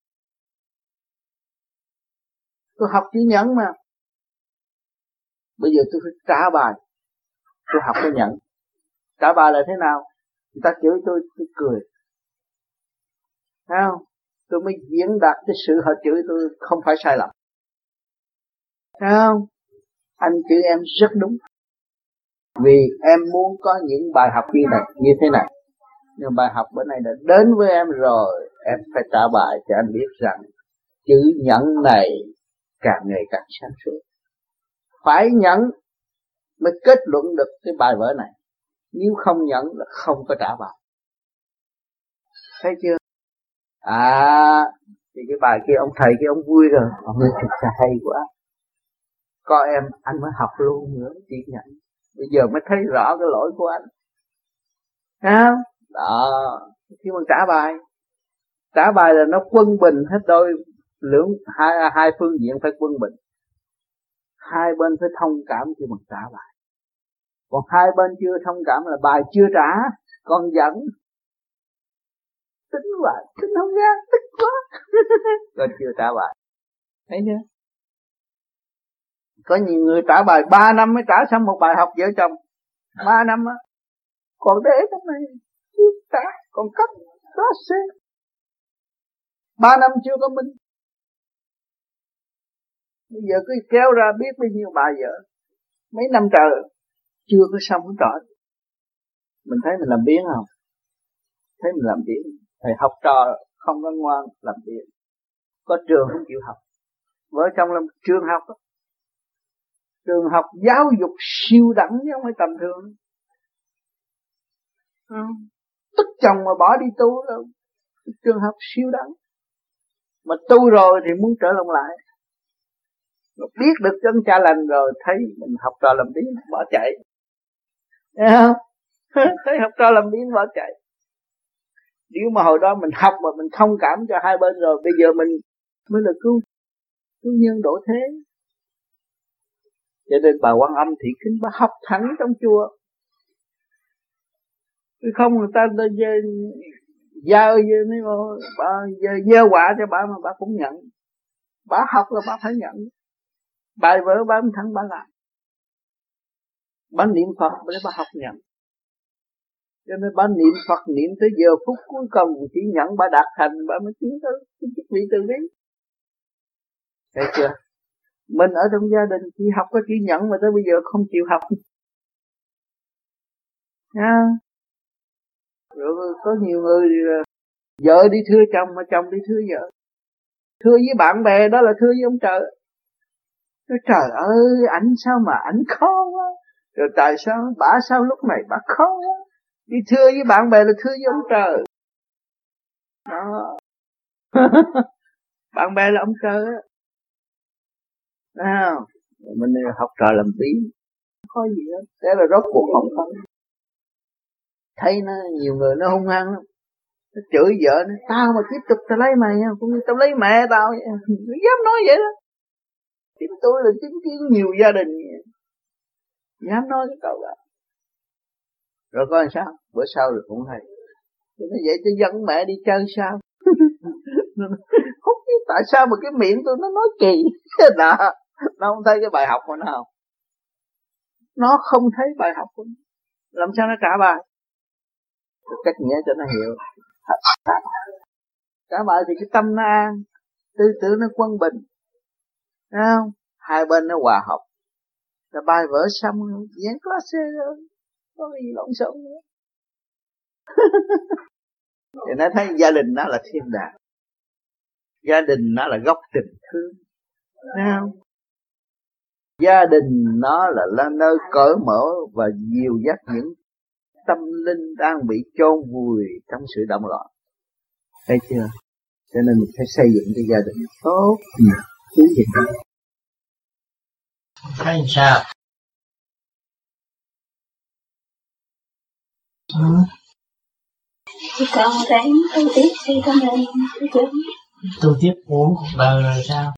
Tôi học chữ nhẫn mà. Bây giờ tôi phải trả bài. Tôi học cái nhẫn. Trả bài là thế nào? Người ta chửi tôi cười. Thấy không? Tôi mới diễn đạt cái sự họ chửi tôi không phải sai lầm. Thấy không? Anh chửi em rất đúng. Vì em muốn có những bài học như thế này. Nhưng bài học bữa nay đã đến với em rồi. Em phải trả bài cho anh biết rằng chữ nhẫn này càng ngày càng sáng suốt. Phải nhẫn mới kết luận được cái bài vở này. Nếu không nhẫn là không có trả bài. Thấy chưa? Thì cái bài kia ông thầy kia ông vui rồi. Ông nói thực ra hay quá. Có em anh mới học luôn nữa chỉ nhận. Bây giờ mới thấy rõ cái lỗi của anh. Thấy không? Đó. Khi mà trả bài. Trả bài là nó quân bình hết đôi. Hai phương diện phải quân bình. Hai bên phải thông cảm khi mà trả bài. Còn hai bên chưa thông cảm là bài chưa trả, còn giận. Tính hoài, tính không ra, tức quá. Còn chưa trả bài. Thấy chưa? Có nhiều người trả bài 3 năm mới trả xong một bài học vợ chồng. 3 năm á. Còn để trong này chưa trả, còn cấp đó xe. 3 năm chưa có minh. Bây giờ cứ kéo ra biết bao nhiêu bài vợ. Mấy năm trời chưa có xong hết trọi. Mình thấy mình làm biếng không? Thấy mình làm biếng. Thầy học trò không có ngoan làm biếng. Có trường không chịu học. Vợ chồng làm trường học đó. Trường học giáo dục siêu đẳng chứ không phải tầm thường. Tức chồng mà bỏ đi tu đâu. Trường học siêu đẳng. Mà tu rồi thì muốn trở lòng lại. Mà biết được chân cha lành rồi thấy mình học trò làm biếng bỏ chạy. Thấy không? Thấy học trò làm biếng bỏ chạy. Nếu mà hồi đó mình học mà mình thông cảm cho hai bên rồi, bây giờ mình mới là cứu nhân độ thế. Cho nên bà Quan Âm Thị Kính bà học thẳng trong chùa. Chứ không người ta gieo quả cho bà mà bà cũng nhận. Bà học là bà phải nhận. Bài vở bà thẳng bà làm. Bà niệm Phật để bà học nhận. Cho nên bà niệm Phật niệm tới giờ phút cuối cùng chỉ nhận bà đạt thành bà mới tiến tới cái chức vị từ bi. Thấy chưa? Mình ở trong gia đình chỉ học có chữ nhẫn mà tới bây giờ không chịu học. Rồi có nhiều người vợ đi thưa chồng mà chồng đi thưa vợ. Thưa với bạn bè đó là thưa với ông trời. Nói trời ơi ảnh sao mà ảnh khó quá. Rồi tại sao bả sao lúc này bả khó quá. Đi thưa với bạn bè là thưa với ông trời đó. Bạn bè là ông trời á. Nào mình học trò làm tí không có gì hết. Thế là rốt cuộc không có. Thấy nó nhiều người nó hung hăng lắm. Nó chửi vợ nó, tao mà tiếp tục tao lấy mày nha, cũng như tao lấy mẹ tao vậy. Nó dám nói vậy đó. Chính tôi là chứng kiến nhiều gia đình vậy. Dám nói cái câu đó. Rồi coi sao, bữa sau rồi cũng hay. Tôi nói vậy tôi dẫn mẹ đi chơi sao? Không biết tại sao mà cái miệng tôi nó nói kỳ. Nó không thấy cái bài học của nó không? Nó không thấy bài học của nó. Làm sao nó trả bài? Cách nghĩa cho nó hiểu. Trả bài thì cái tâm nó an, tư tưởng nó quân bình. Thấy không? Hai bên nó hòa hợp. Là bài vở xong rồi, diễn class rồi. Có gì lộn xộn nữa. Thì nó thấy gia đình nó là thiên đàng. Gia đình nó là gốc tình thương. Thấy không? Gia đình nó là nơi cởi mở và dìu dắt những tâm linh đang bị chôn vùi trong sự động loạn. Thấy chưa? Cho nên mình phải xây dựng cái gia đình tốt. Cứ gì đó. Thấy sao? Thì con ráng tu tiếp khi con lên tu tiếp uống cuộc đời rồi sao?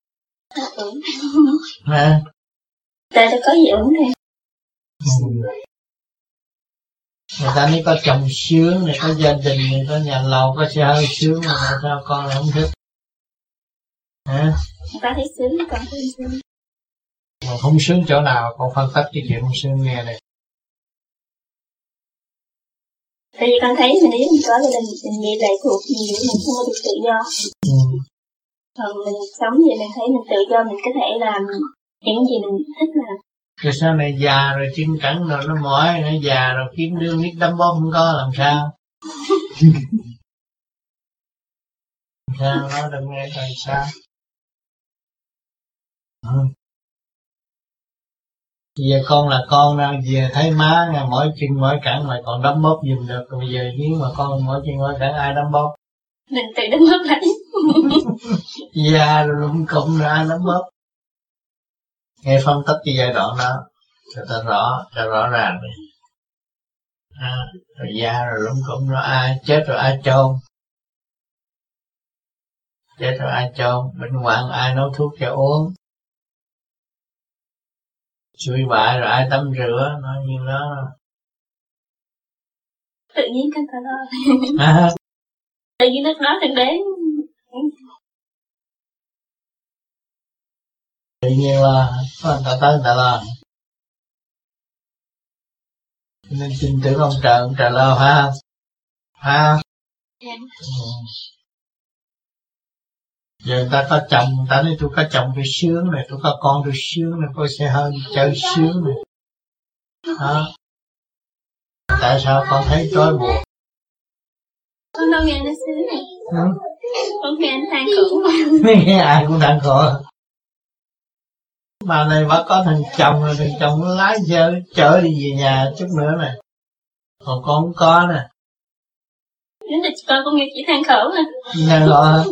Hả? Tại sao có gì uống đây? Người ta mới có chồng sướng, này có gia đình, này có nhà lầu, có xe hơi sướng, mà sao con lại không thích? Hả? Người ta thấy sướng, con thấy sướng. Mà không sướng chỗ nào, con phân tích cái chuyện không sướng nghe này. Tại vì con thấy mình nếu mình có gia đình mình bị lệ thuộc nhiều, mình không có được tự do. Còn mình sống vậy mình thấy mình tự do, mình có thể làm những gì mình thích làm. Rồi sau này già rồi chân cẳng rồi nó mỏi, nó già rồi kiếm đương biết đấm bóp không có làm sao? Sao nó đừng nghe rồi sao? Giờ con là con nào về thấy má nha, mỏi chân mỏi cẳng mày còn đấm bóp giùm được, còn bây giờ nếu mà con mỏi chân mỏi cẳng ai đấm bóp? Mình tự đấm bóp lại. Già rồi lụng cụm rồi ai đấm bóp? Nghe phân tích cái giai đoạn đó cho ta rõ ràng đi. Rồi già rồi lũng cụm rồi ai chết rồi ai chôn, chết rồi ai chôn, bệnh hoạn ai nấu thuốc cho uống, suy bại rồi ai tắm rửa, nói như đó. Tự nhiên cần ta lo. Tự nhiên lúc đó thằng đế tự nhiên là có người ta tới người ta lo. Nên tin tưởng ông trời lo ha. Ha. Giờ người ta có chồng, người ta nói tôi có chồng tôi sướng này, tôi có con tôi sướng này, có xe hơi chơi sướng này. Đó. Tại sao con thấy trói buộc? Con đâu nghe nó sướng này. Con nghe anh than khổ. Nghe ai cũng than khổ. Mà này bà có thằng chồng rồi, thằng chồng nó lái xe chở đi về nhà chút nữa nè. Còn con không có nè. Đến là con nghe chỉ than khổ hả? Than khổ hả?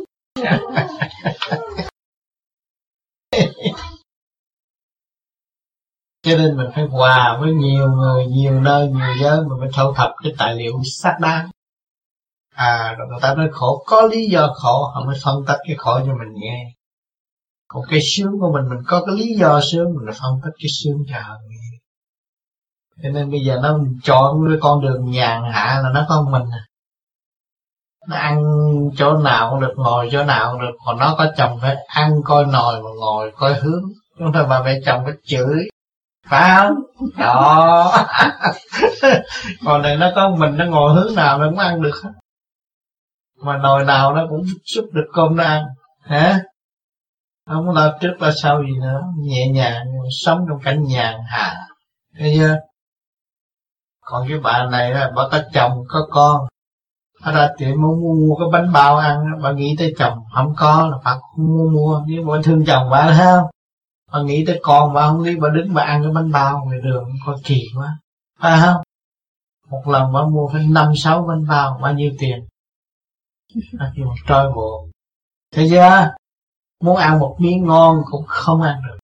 Cho nên mình phải hòa với nhiều người, nhiều nơi, nhiều giới, mình phải thu thập cái tài liệu xác đáng. Rồi người ta nói khổ, có lý do khổ, họ mới phân tích cái khổ cho mình nghe. Còn cái sướng của mình có cái lý do sướng, mình phân tích cái sướng cho họ nghe. Cho nên bây giờ nó chọn cái con đường nhàn hạ là nó có mình. Nó ăn chỗ nào cũng được, ngồi chỗ nào cũng được. Còn nó có chồng phải ăn coi nồi mà ngồi coi hướng. Chúng ta bà mẹ chồng phải chửi, phải không? Đó. Còn này nó có mình, nó ngồi hướng nào nó cũng ăn được hết. Mà nồi nào nó cũng xúc được cơm nó ăn. Hả? Không có lo trước lo sau gì nữa. Nhẹ nhàng, sống trong cảnh nhàn hạ. Thấy chưa? Còn cái bà này là bà có chồng, có con. Bà ra tiệm mua cái bánh bao ăn, bà nghĩ tới chồng không có là bà không mua. Nếu bà thương chồng bà thấy không? Bà nghĩ tới con bà không đi, bà đứng bà ăn cái bánh bao ngoài đường, coi kỳ quá. Phải không? một lần bà mua phải 5-6 bánh bao, bao nhiêu tiền? Nó kêu một trôi bộ. Thấy chưa? Muốn ăn một miếng ngon cũng không ăn được.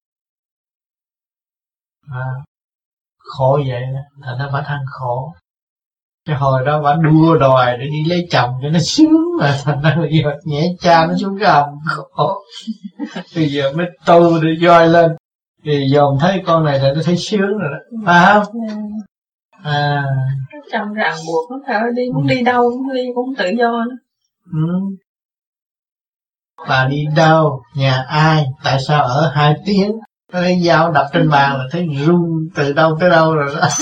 Khổ vậy đó, thành ra bà than khổ. Cái hồi đó bà đua đòi để đi lấy chồng cho nó sướng, mà thành ra bây giờ nhẹ cha nó xuống cái hầm khổ. Bây giờ mới tu để doi lên, thì dòm thấy con này là nó thấy sướng rồi đó, phải không? Cái chồng ràng buộc nó phải đi, muốn đi đâu cũng đi, cũng tự do nữa. Bà đi đâu, nhà ai, tại sao ở 2 tiếng, nó lấy dao đập trên bàn là thấy run từ đâu tới đâu rồi đó.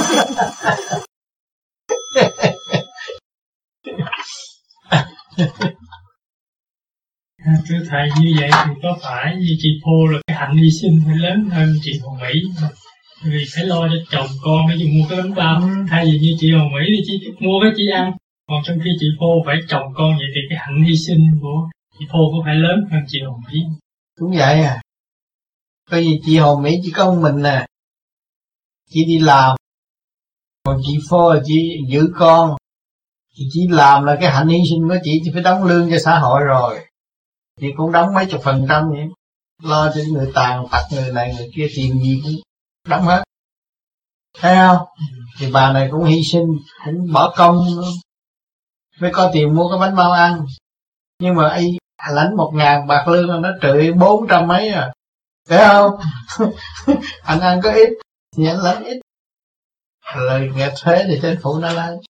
Thưa thầy, như vậy thì có phải như chị Phô là cái hạnh hy sinh phải lớn hơn chị Hồng Mỹ, vì phải lo cho chồng con để chị mua cái bánh bao, thay vì như chị Hồng Mỹ thì chị mua cái chị ăn, còn trong khi chị Phô phải chồng con, vậy thì cái hạnh hy sinh của chị Phô có phải lớn hơn chị Hồng Mỹ? Cũng vậy à. Bởi vì chị Hồng Mỹ chỉ có một mình nè, chị đi làm, còn chị Phô là chị giữ con, thì chị làm là cái hạnh hy sinh của chị phải đóng lương cho xã hội rồi. Chị cũng đóng mấy chục % vậy, lo cho người tàn tật, người này người kia, tiền gì cũng đóng hết, thấy không? Thì bà này cũng hy sinh, cũng bỏ công mới có tiền mua cái bánh bao ăn. Nhưng mà ai lãnh 1.000 bạc lương là nó trừ 400 mấy à, thấy không? Anh ăn có ít thì anh lãnh ít, rồi nghe thuế thì chính phủ nó lấy.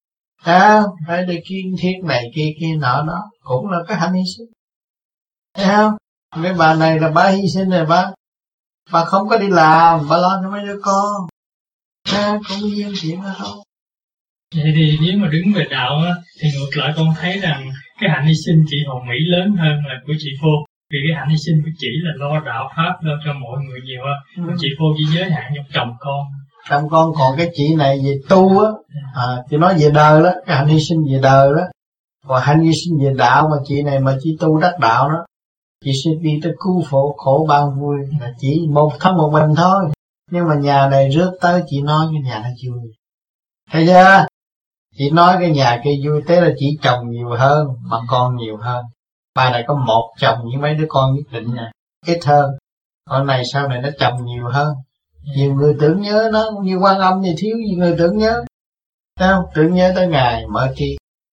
Phải đi kiên thiết này kia kia nọ đó, cũng là cái hạnh hy sinh. Thấy không? Cái bà này là bà hy sinh rồi, bà không có đi làm, bà lo cho mấy đứa con. Cũng nhiên chuyện đó thôi. Vậy thì nếu mà đứng về đạo á, thì ngược lại con thấy rằng cái hạnh hy sinh chị Hồng Mỹ lớn hơn là của chị Phô. Vì cái hạnh hy sinh của chị là lo đạo pháp, lo cho mọi người nhiều hơn. Còn chị Phô chỉ giới hạn trong chồng con. Chồng con, còn cái chị này về tu á, chị nói về đời đó, cái hạnh hy sinh về đời đó. Còn hạnh hy sinh về đạo mà chị này mà chị tu đắc đạo đó, chị sẽ đi tới cứu khổ ban vui, là chỉ một mình thôi. Nhưng mà nhà này rước tới, chị nói cái nhà nó vui. Thấy chưa? Chị nói cái nhà kia vui, thế là chỉ chồng nhiều hơn mà con nhiều hơn. Bà này có một chồng với mấy đứa con nhất định nè, ít hơn. Con này sau này nó chồng nhiều hơn. Nhiều người tưởng nhớ nó, như Quan Âm thì thiếu gì người tưởng nhớ. Thấy không? Tưởng nhớ tới ngày mở chi.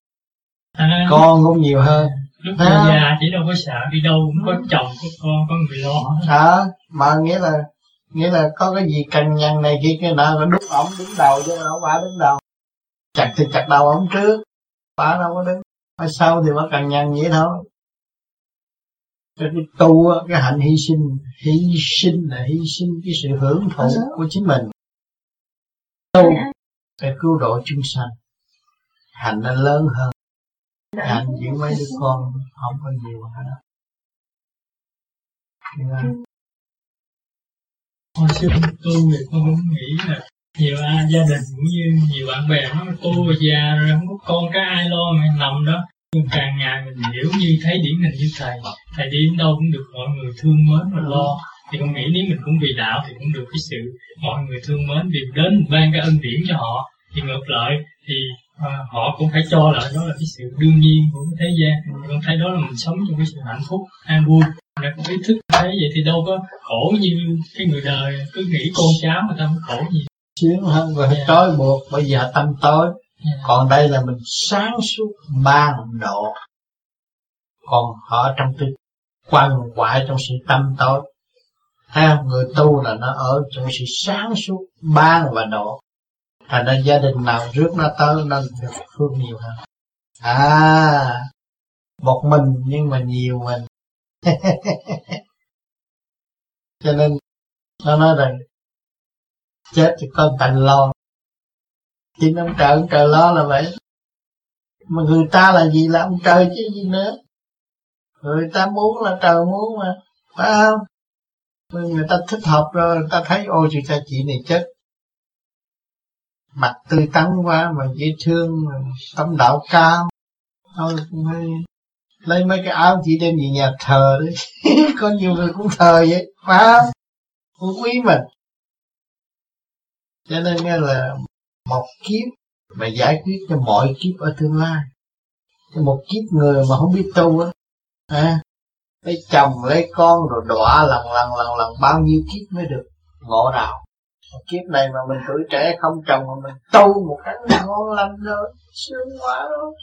Con cũng nhiều hơn. Lúc già chỉ đâu có sợ, đi đâu cũng có chồng, có con, có người lo. Mà nghĩa là có cái gì cằn nhằn này kia cái nọ, rồi đút ổng đứng đầu chứ đâu bà đứng đầu. Chặt thì chặt đầu ổng trước, bà đâu có đứng. Ở sau thì bà cằn nhằn vậy thôi. Cái tu á, cái hạnh hy sinh là hy sinh cái sự hưởng thụ của chính mình. Tu phải cứu độ chúng sanh, hạnh nó lớn hơn. Hạnh giữ mấy đứa con không có nhiều hết đó. Hồi xưa tu thì con cũng nghĩ là nhiều gia đình cũng như nhiều bạn bè nó tu rồi già rồi không có con cái ai lo mà nằm đó. Nhưng càng ngày mình hiểu như thấy điển hình như thầy đi đến đâu cũng được mọi người thương mến và lo. Thì con nghĩ nếu mình cũng vì đạo thì cũng được cái sự mọi người thương mến, vì đến ban cái ân điển cho họ. Thì ngược lại thì họ cũng phải cho lại đó là cái sự đương nhiên của cái thế gian. Con thấy đó là mình sống trong cái sự hạnh phúc, an vui. Để có ý thức thấy vậy thì đâu có khổ như cái người đời cứ nghĩ con cháu người ta mới khổ gì. Sướng hơn và trói buộc bởi vì họ tâm tối. Còn đây là mình sáng suốt ban độ. Còn họ trong cái quằn quại trong sự tâm tối. Thấy không? Người tu là nó ở trong sự sáng suốt ban và độ. Thành ra gia đình nào rước nó tới nó được phước nhiều hơn. Một mình nhưng mà nhiều mình. Cho nên nó nói rằng chết thì con tành lo. Chính ông trời lo là vậy. Mà người ta là gì, là ông trời chứ gì nữa. Người ta muốn là trời muốn mà, phải không? Người ta thích hợp rồi, người ta thấy ôi chị này chết mặt tươi tắn quá mà dễ thương, tâm đạo cao, thôi lấy mấy cái áo chị đem về nhà thờ đấy. Có nhiều người cũng thờ vậy, phải không? Cũng quý mình. Cho nên nghe là một kiếp mà giải quyết cho mọi kiếp ở tương lai. Một kiếp người mà không biết tu á, lấy chồng lấy con rồi đọa lần bao nhiêu kiếp mới được ngộ đạo. Kiếp này mà mình tuổi trẻ không chồng mà mình tu một cách ngon lành rồi, sướng quá rồi.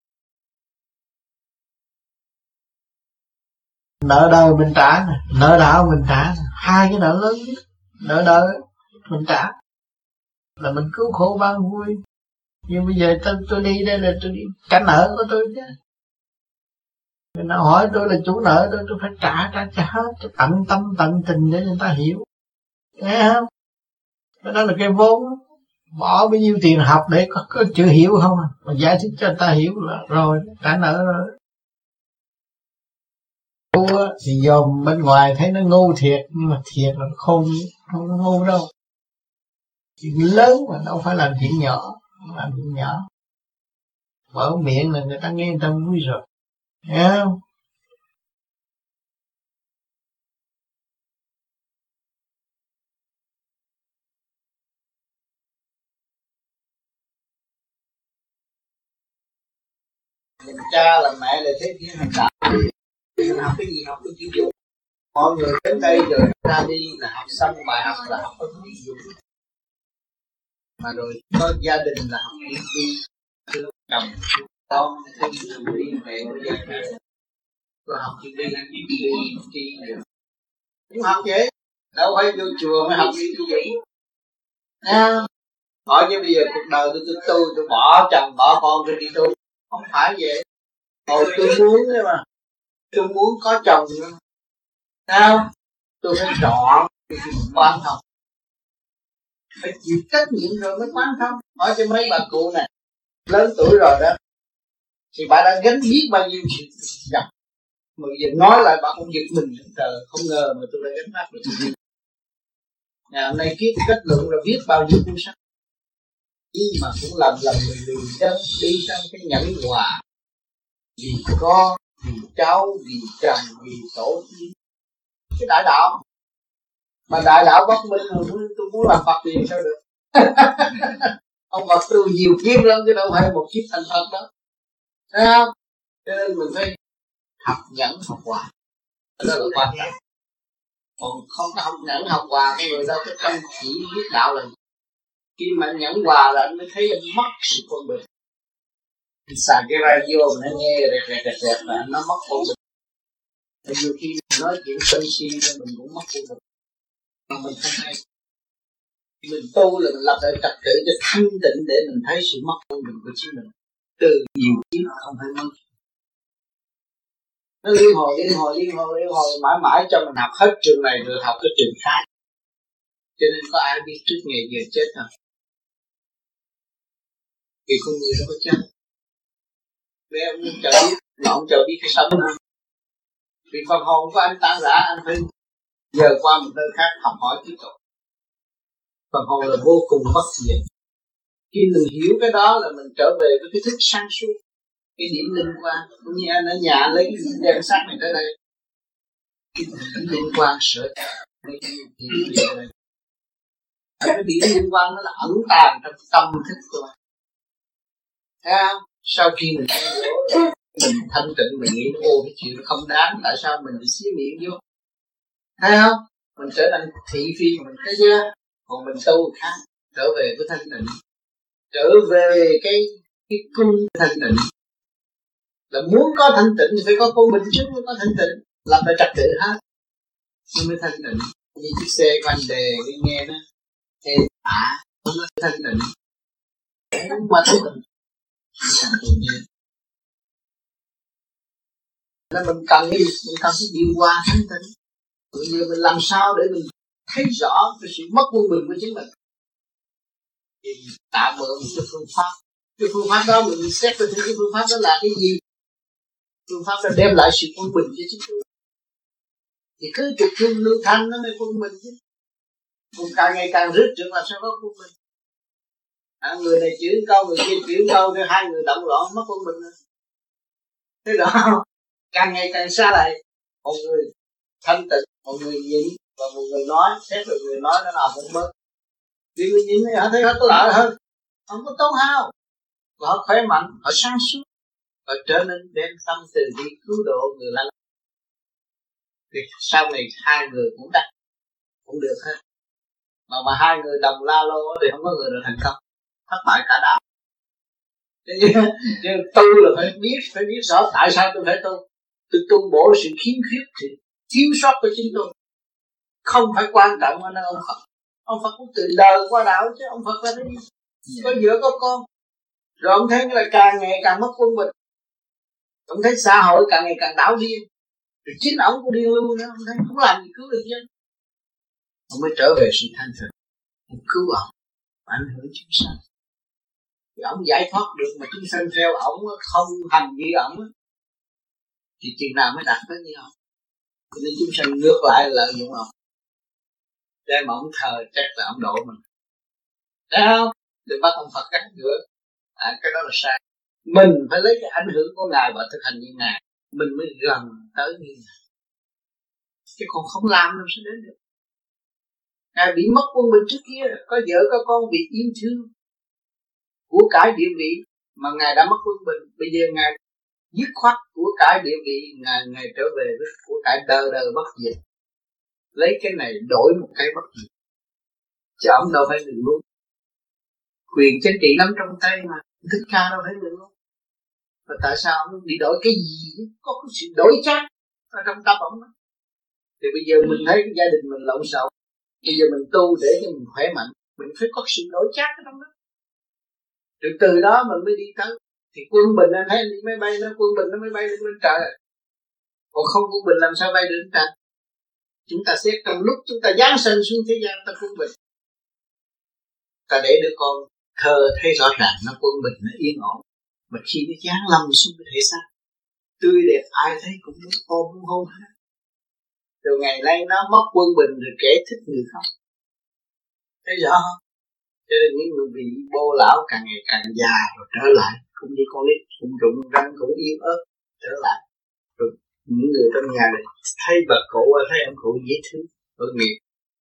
Nợ đời mình trả nè, nợ đạo mình trả nè, hai cái nợ lớn nhất. Nợ đời mình trả là mình cứu khổ ban vui. Nhưng bây giờ tôi đi đây là tôi đi trả nợ của tôi chứ. Người nào hỏi tôi là chủ nợ tôi phải trả hết, tôi tận tâm tận tình để người ta hiểu. Thấy không? Đó là cái vốn. Bỏ bao nhiêu tiền học để có chữ hiểu không à? Mà giải thích cho người ta hiểu là rồi, trả nợ rồi. Ngu thì dòm bên ngoài thấy nó ngu thiệt, nhưng mà thiệt là khôn, không có ngu đâu. Chuyện lớn mà đâu phải làm chuyện nhỏ, làm chuyện nhỏ. Mở miệng là người ta nghe người ta vui rồi. Thấy không? Làm cha làm mẹ là thế kia hành đạo. Mình học cái gì học cái chữ dụng. Mọi người đến đây rồi ra đi là học xong bài học là học cái chữ dụng. Mà rồi có gia đình là học đi chồng con thêm đi mẹ của gia đình. Có học đi được. Cũng học vậy. Đâu phải vô chùa mới học đi vậy. Hỏi chứ bây giờ cuộc đời tôi bỏ chồng bỏ con tôi đi tu. Không phải vậy. Hồi tôi muốn đấy mà. Tôi muốn có chồng nữa. Sao? Tôi phải chọn quan thông. Phải chịu trách nhiệm rồi mới quan thông. Hỏi cho mấy bà cụ này lớn tuổi rồi đó, thì bà đã gánh biết bao nhiêu chuyện gặp. Mà giờ nói lại bà không giật mình. Trời, không ngờ mà tôi đã gánh vác được chuyện. Ngày hôm nay kiếp kết luận là biết bao nhiêu cuốn sách. Nhưng mà cũng làm người lười chân đi trong cái nhẫn hòa. Vì con, vì cháu, vì chồng, vì tổ tiên. Cái đại đạo. Mà đại đạo bất minh rồi tôi muốn làm Phật liền sao được. Ông Phật tu nhiều kiếp lắm chứ đâu phải một kiếp thành Phật đó. Thấy không? Cho nên mình phải học nhẫn học hòa. Đó là quan trọng. Còn không có học nhẫn học hòa con người đâu có trong chỉ biết đạo là khi mà nhẫn hòa là anh mới thấy anh mất sự quân bình. Anh xài cái radio mà nó nghe rẹt là nó mất quân bình. Nhiều khi mình nói chuyện sân si nên mình cũng mất quân bình. Mà mình không hay. Mình tu là mình lập lại trật tự cho thanh tịnh để mình thấy sự mất quân bình của chính mình. Từ nhiều kiếp không phải mất. Nó liên hồi mãi cho mình học hết trường này rồi học cái trường khác. Cho nên có ai biết trước ngày giờ chết không? Vì con người đâu có chết. Vì ông chờ biết, mà ông chờ biết cái sống không? Vì phần hồn của anh tan rã, anh phải giờ qua một nơi khác học hỏi tiếp tục. Phần hồn là vô cùng bất diệt. Khi mình hiểu cái đó là mình trở về với cái thức sáng suốt, cái điểm linh quan. Cũng như anh ở nhà anh lấy cái điểm đem sát này tới đây, cái điểm linh quan sửa mấy cái điểm này. Cái điểm linh quan nó là ẩn tàng trong tâm thức của mình. Thấy không? Sau khi mình thanh tịnh mình nghĩ ô cái chuyện không đáng, tại sao mình bị xía miệng vô? Thấy không? Mình trở thành thị phi mình thấy chưa? Còn mình tu khác, trở về với thanh tịnh, trở về cái cung thanh tịnh. Là muốn có thanh tịnh thì phải có quân bình trước mới có thanh tịnh, làm phải trật tự hết mới thanh tịnh. Như chiếc xe của anh đề đi nghe nó êm không có thanh tịnh, không qua thanh tịnh. Nên mình cần cái điều hòa thanh tịnh. Bây giờ mình làm sao để mình thấy rõ cái sự mất quân bình của chính mình, thì tạo mở một cái phương pháp. Cái phương pháp đó mình xét về cái phương pháp đó là cái gì? Phương pháp đó đem lại sự quân bình cho chính tôi. Thì cứ trục thương lưu thanh nó mới quân bình chứ. Còn càng ngày càng rứt trượt là sao có quân bình. Người này chửi câu, người kia chửi câu, thì hai người động loạn mất quân bình rồi. Thế đó, càng ngày càng xa lại. Một người thanh tịnh, một người nhịn, và một người nói, xét rồi người nói nó nào cũng bớt. Vì người nhịn thì họ thấy hết có lợi hơn, không có tốn hao. họ khỏe mạnh, họ sáng suốt, họ trở nên đem tâm từ bi cứu độ người lành. Thì sau này hai người cũng đắc, cũng được hết. Mà hai người đồng la lô thì không có người nào thành công, thất bại cả đạo. Chứ tu là phải biết rõ tại sao tôi phải tu. Tôi tu bổ sự khiếm khuyết thì thiếu sót của chính tôi, không phải quan trọng hơn ông Phật. Ông Phật cũng từ đời qua đạo chứ, ông Phật là cái gì? Có vợ có con. Rồi ông thấy là càng ngày càng mất quân bình. Ông thấy xã hội càng ngày càng đảo điên. Rồi chính ông cũng điên luôn nữa, ông thấy không làm gì cứu được dân. Ông mới trở về sự thanh thực, ông cứu ông, ảnh hưởng chúng sanh. Thì ông giải thoát được mà chúng sanh theo ông không hành như ông thì chừng nào mới đạt tới như ông. Cho nên chúng sanh ngược lại lợi dụng ông, đem ông thờ chắc là ông độ mình. Thấy không? Đừng bắt ông Phật cắt nữa. Cái đó là sai. Mình phải lấy cái ảnh hưởng của Ngài và thực hành như Ngài, mình mới gần tới như Ngài. Chứ còn không làm làm sao đến được. Ngài bị mất quân bình trước kia, có vợ có con bị yêu thương, của cải địa vị mà Ngài đã mất quân bình. Bây giờ Ngài dứt khoát của cải địa vị, Ngài trở về với của cải đời đời bất diệt. Lấy cái này đổi một cái bất diệt. Chứ ông đâu phải người ngu. Quyền chính trị nắm trong tay mà, Thích Ca đâu phải người ngu. Và tại sao ông đi đổi cái gì? Có cái sự đổi chắc ở trong tâm ông đó. Thì bây giờ mình thấy cái gia đình mình lộn xộn, bây giờ mình tu để cho mình khỏe mạnh, mình phải có sự đổi chắc ở trong đó. Rồi từ đó mình mới đi tới. Thì quân bình anh thấy anh đi máy bay, nó quân bình nó mới bay lên trời. Còn không quân bình làm sao bay được lên trời? Chúng ta xét trong lúc chúng ta giáng sinh xuống thế gian ta quân bình. Ta để đứa con thơ thấy rõ ràng nó quân bình, nó yên ổn. Mà khi nó giáng lâm xuống cái thể xác tươi đẹp, ai thấy cũng muốn ôm muốn hôn hết. Rồi ngày nay nó mất quân bình rồi kẻ thích người không. Thấy rõ không? Cho nên những người bị bô lão càng ngày càng già rồi trở lại, cũng như con nít cũng rụng răng cũng yếu ớt trở lại. Rồi những người trong nhà này thấy bà cụ thấy ông cụ dễ thương, tội nghiệp.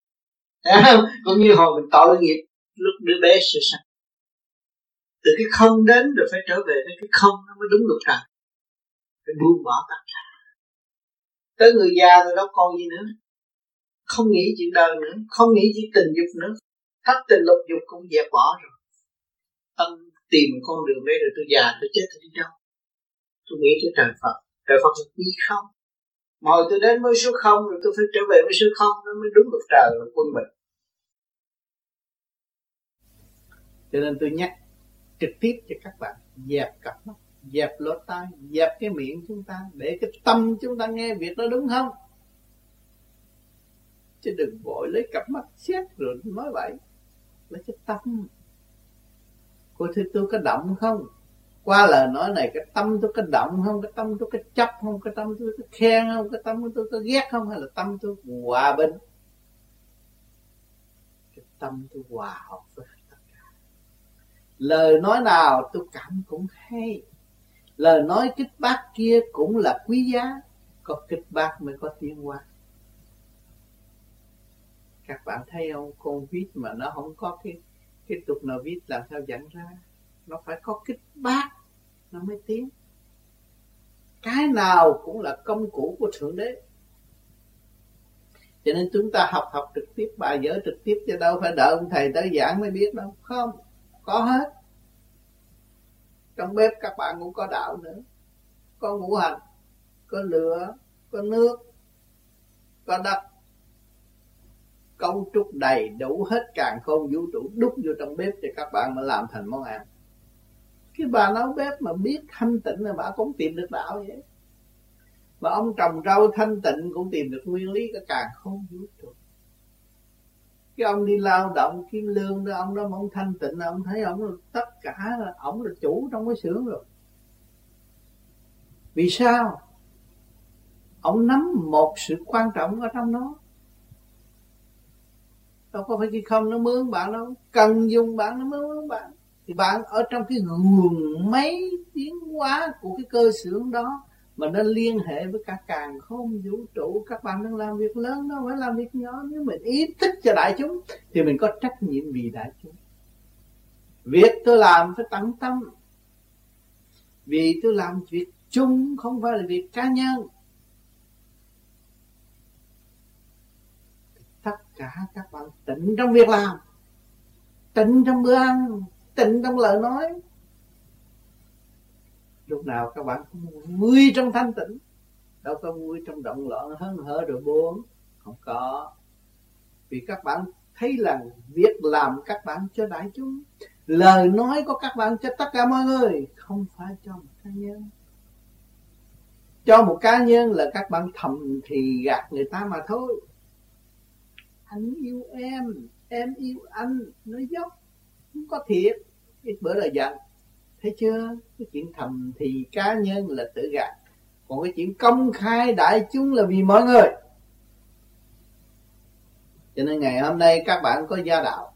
Cũng như hồi mình tội nghiệp lúc đứa bé sơ sinh. Từ cái không đến rồi phải trở về với cái không, nó mới đúng luật trời. Phải buông bỏ tất cả. Tới người già rồi đâu còn gì nữa. Không nghĩ chuyện đời nữa, không nghĩ chuyện tình dục nữa. Thất tình lục dục cũng dẹp bỏ rồi. Tâm tìm con đường đây rồi tôi già tôi chết tôi đi đâu. Tôi nghĩ tới trời Phật. Trời Phật là quy không. Mà hồi tôi đến với số không rồi tôi phải trở về với số không, nó mới đúng luật trời và quân bình. Cho nên tôi nhắc trực tiếp cho các bạn dẹp cặp mắt, dẹp lỗ tai, dẹp cái miệng chúng ta để cái tâm chúng ta nghe việc đó đúng không? Chứ đừng vội lấy cặp mắt xét rồi nói vậy. Lấy cái tâm. Cô thưa tôi có động không? Qua lời nói này cái tâm tôi có động không? Cái tâm tôi có chấp không? Cái tâm tôi có khen không? Cái tâm tôi có ghét không? Hay là tâm tôi hòa bình? Cái tâm tôi hòa hợp với tất cả. Lời nói nào tôi cảm cũng hay. Lời nói kích bác kia cũng là quý giá. Có kích bác mới có tiến hóa. Các bạn thấy không? Con vít mà nó không có cái tục nào vít làm sao dẫn ra. Nó phải có kích bác nó mới tiến. Cái nào cũng là công cụ của Thượng Đế. Cho nên chúng ta học trực tiếp, bài vở trực tiếp, chứ đâu phải đợi ông thầy tới giảng mới biết đâu. Không, có hết. Trong bếp các bạn cũng có đạo nữa. Có ngũ hành, có lửa, có nước, có đất. Cấu trúc đầy đủ hết càn khôn vũ trụ đúc vô trong bếp cho các bạn mà làm thành món ăn. Cái bà nấu bếp mà biết thanh tịnh là bà cũng tìm được đạo vậy. Mà ông trồng rau thanh tịnh cũng tìm được nguyên lý cái càn khôn vũ trụ. Cái ông đi lao động kiếm lương đó, ông đó mà ông thanh tịnh, ông thấy ông là tất cả, ông là chủ trong cái xưởng rồi. Vì sao? Ông nắm một sự quan trọng ở trong nó. Đâu có phải khi không nó mướn bạn đâu, cần dùng bạn nó mướn bạn. Thì bạn ở trong cái guồng máy tiến hóa của cái cơ xưởng đó mà nó liên hệ với cả càn khôn vũ trụ. Các bạn đang làm việc lớn đâu phải làm việc nhỏ. Nếu mình ý thức cho đại chúng thì mình có trách nhiệm vì đại chúng. Việc tôi làm phải tận tâm, Vì tôi làm việc chung, không phải là việc cá nhân. Tất cả các bạn tịnh trong việc làm, tịnh trong bữa ăn, tịnh trong lời nói. Lúc nào các bạn cũng vui trong thanh tịnh, đâu có vui trong động loạn hớn hở rồi buồn. Không có. Vì các bạn thấy là việc làm các bạn cho đại chúng, lời nói của các bạn cho tất cả mọi người, không phải cho một cá nhân. Cho một cá nhân là các bạn thầm thì gạt người ta mà thôi. Anh yêu em yêu anh, nói dốc, không có thiệt, ít bữa là giận. Thấy chưa? Cái chuyện thầm thì cá nhân là tự gạt. Còn cái chuyện công khai đại chúng là vì mọi người. Cho nên ngày hôm nay các bạn có gia đạo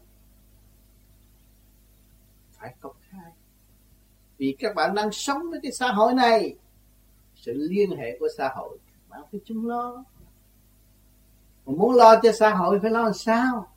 phải công khai. Vì các bạn đang sống với cái xã hội này, sự liên hệ của xã hội, các bạn phải chung lo. Mà muốn lo cho xã hội phải lo làm sao?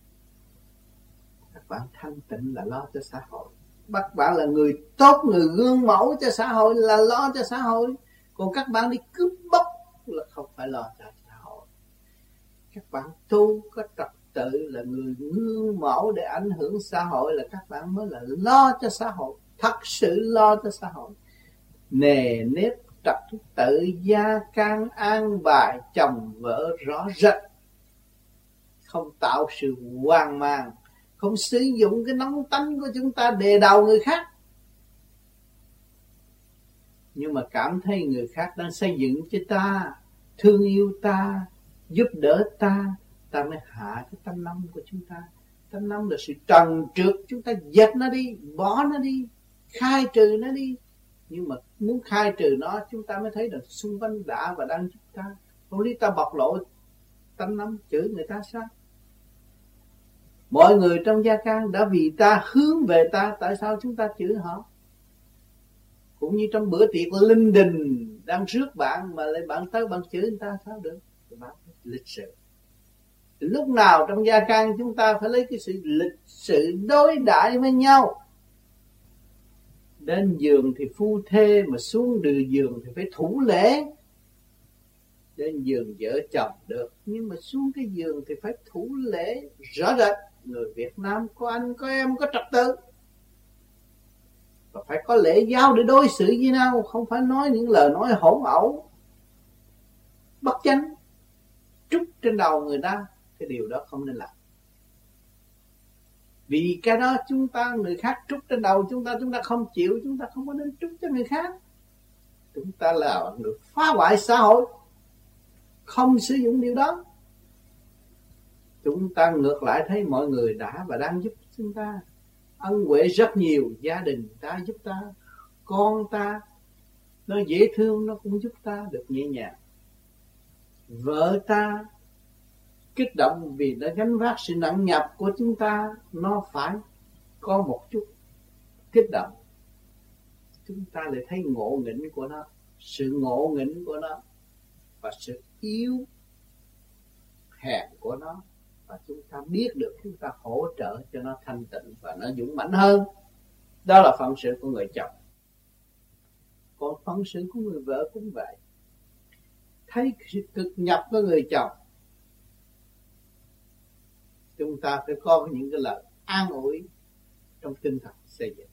Các bạn thanh tịnh là lo cho xã hội. Các bạn là người tốt, người gương mẫu cho xã hội là lo cho xã hội. Còn các bạn đi cướp bóc là không phải lo cho xã hội. Các bạn tu có trật tự là người gương mẫu để ảnh hưởng xã hội, là các bạn mới là lo cho xã hội, thật sự lo cho xã hội. Nề nếp trật tự gia can an bài chồng vợ rõ rệt, không tạo sự hoang mang, không sử dụng cái nóng tánh của chúng ta đề đầu người khác. Nhưng mà cảm thấy người khác đang xây dựng cho ta, thương yêu ta, giúp đỡ ta, ta mới hạ cái tâm năm của chúng ta. Tâm năm là sự trần trượt, chúng ta dẹp nó đi, bỏ nó đi, khai trừ nó đi. Nhưng mà muốn khai trừ nó, chúng ta mới thấy được xung quanh đã và đang giúp ta. Không lý ta bộc lộ tâm năm chửi người ta sao? Mọi người trong gia can đã vì ta hướng về ta, tại sao chúng ta chửi họ? Cũng như trong bữa tiệc linh đình đang rước bạn mà lại bạn tới bạn chửi người ta sao được? Bạn lịch sự. Lúc nào trong gia can chúng ta phải lấy cái sự lịch sự đối đãi với nhau. Đến giường thì phu thê, mà xuống giường thì phải thủ lễ. Đến giường vợ chồng được, nhưng mà xuống cái giường thì phải thủ lễ rõ rệt. Người Việt Nam có anh có em có trật tự, và phải có lễ giáo để đối xử với nhau, không phải nói những lời nói hỗn ẩu bất chánh, trút trên đầu người ta. Cái điều đó không nên làm. Vì cái đó chúng ta, người khác trút trên đầu chúng ta không chịu, chúng ta không có nên trút cho người khác. Chúng ta là người phá hoại xã hội, không sử dụng điều đó. Chúng ta ngược lại thấy mọi người đã và đang giúp chúng ta, ân huệ rất nhiều. Gia đình ta giúp ta, con ta nó dễ thương, nó cũng giúp ta được nhẹ nhàng. Vợ ta kích động vì đã gánh vác sự nặng nhọc của chúng ta, nó phải có một chút kích động. Chúng ta lại thấy ngộ nghĩnh của nó, sự ngộ nghĩnh của nó và sự yếu hèn của nó, và chúng ta biết được, chúng ta hỗ trợ cho nó thanh tịnh và nó dũng mãnh hơn. Đó là phận sự của người chồng. Còn phận sự của người vợ cũng vậy. Thấy sự cực nhọc của người chồng, chúng ta phải có những cái lời an ủi trong tinh thần xây dựng.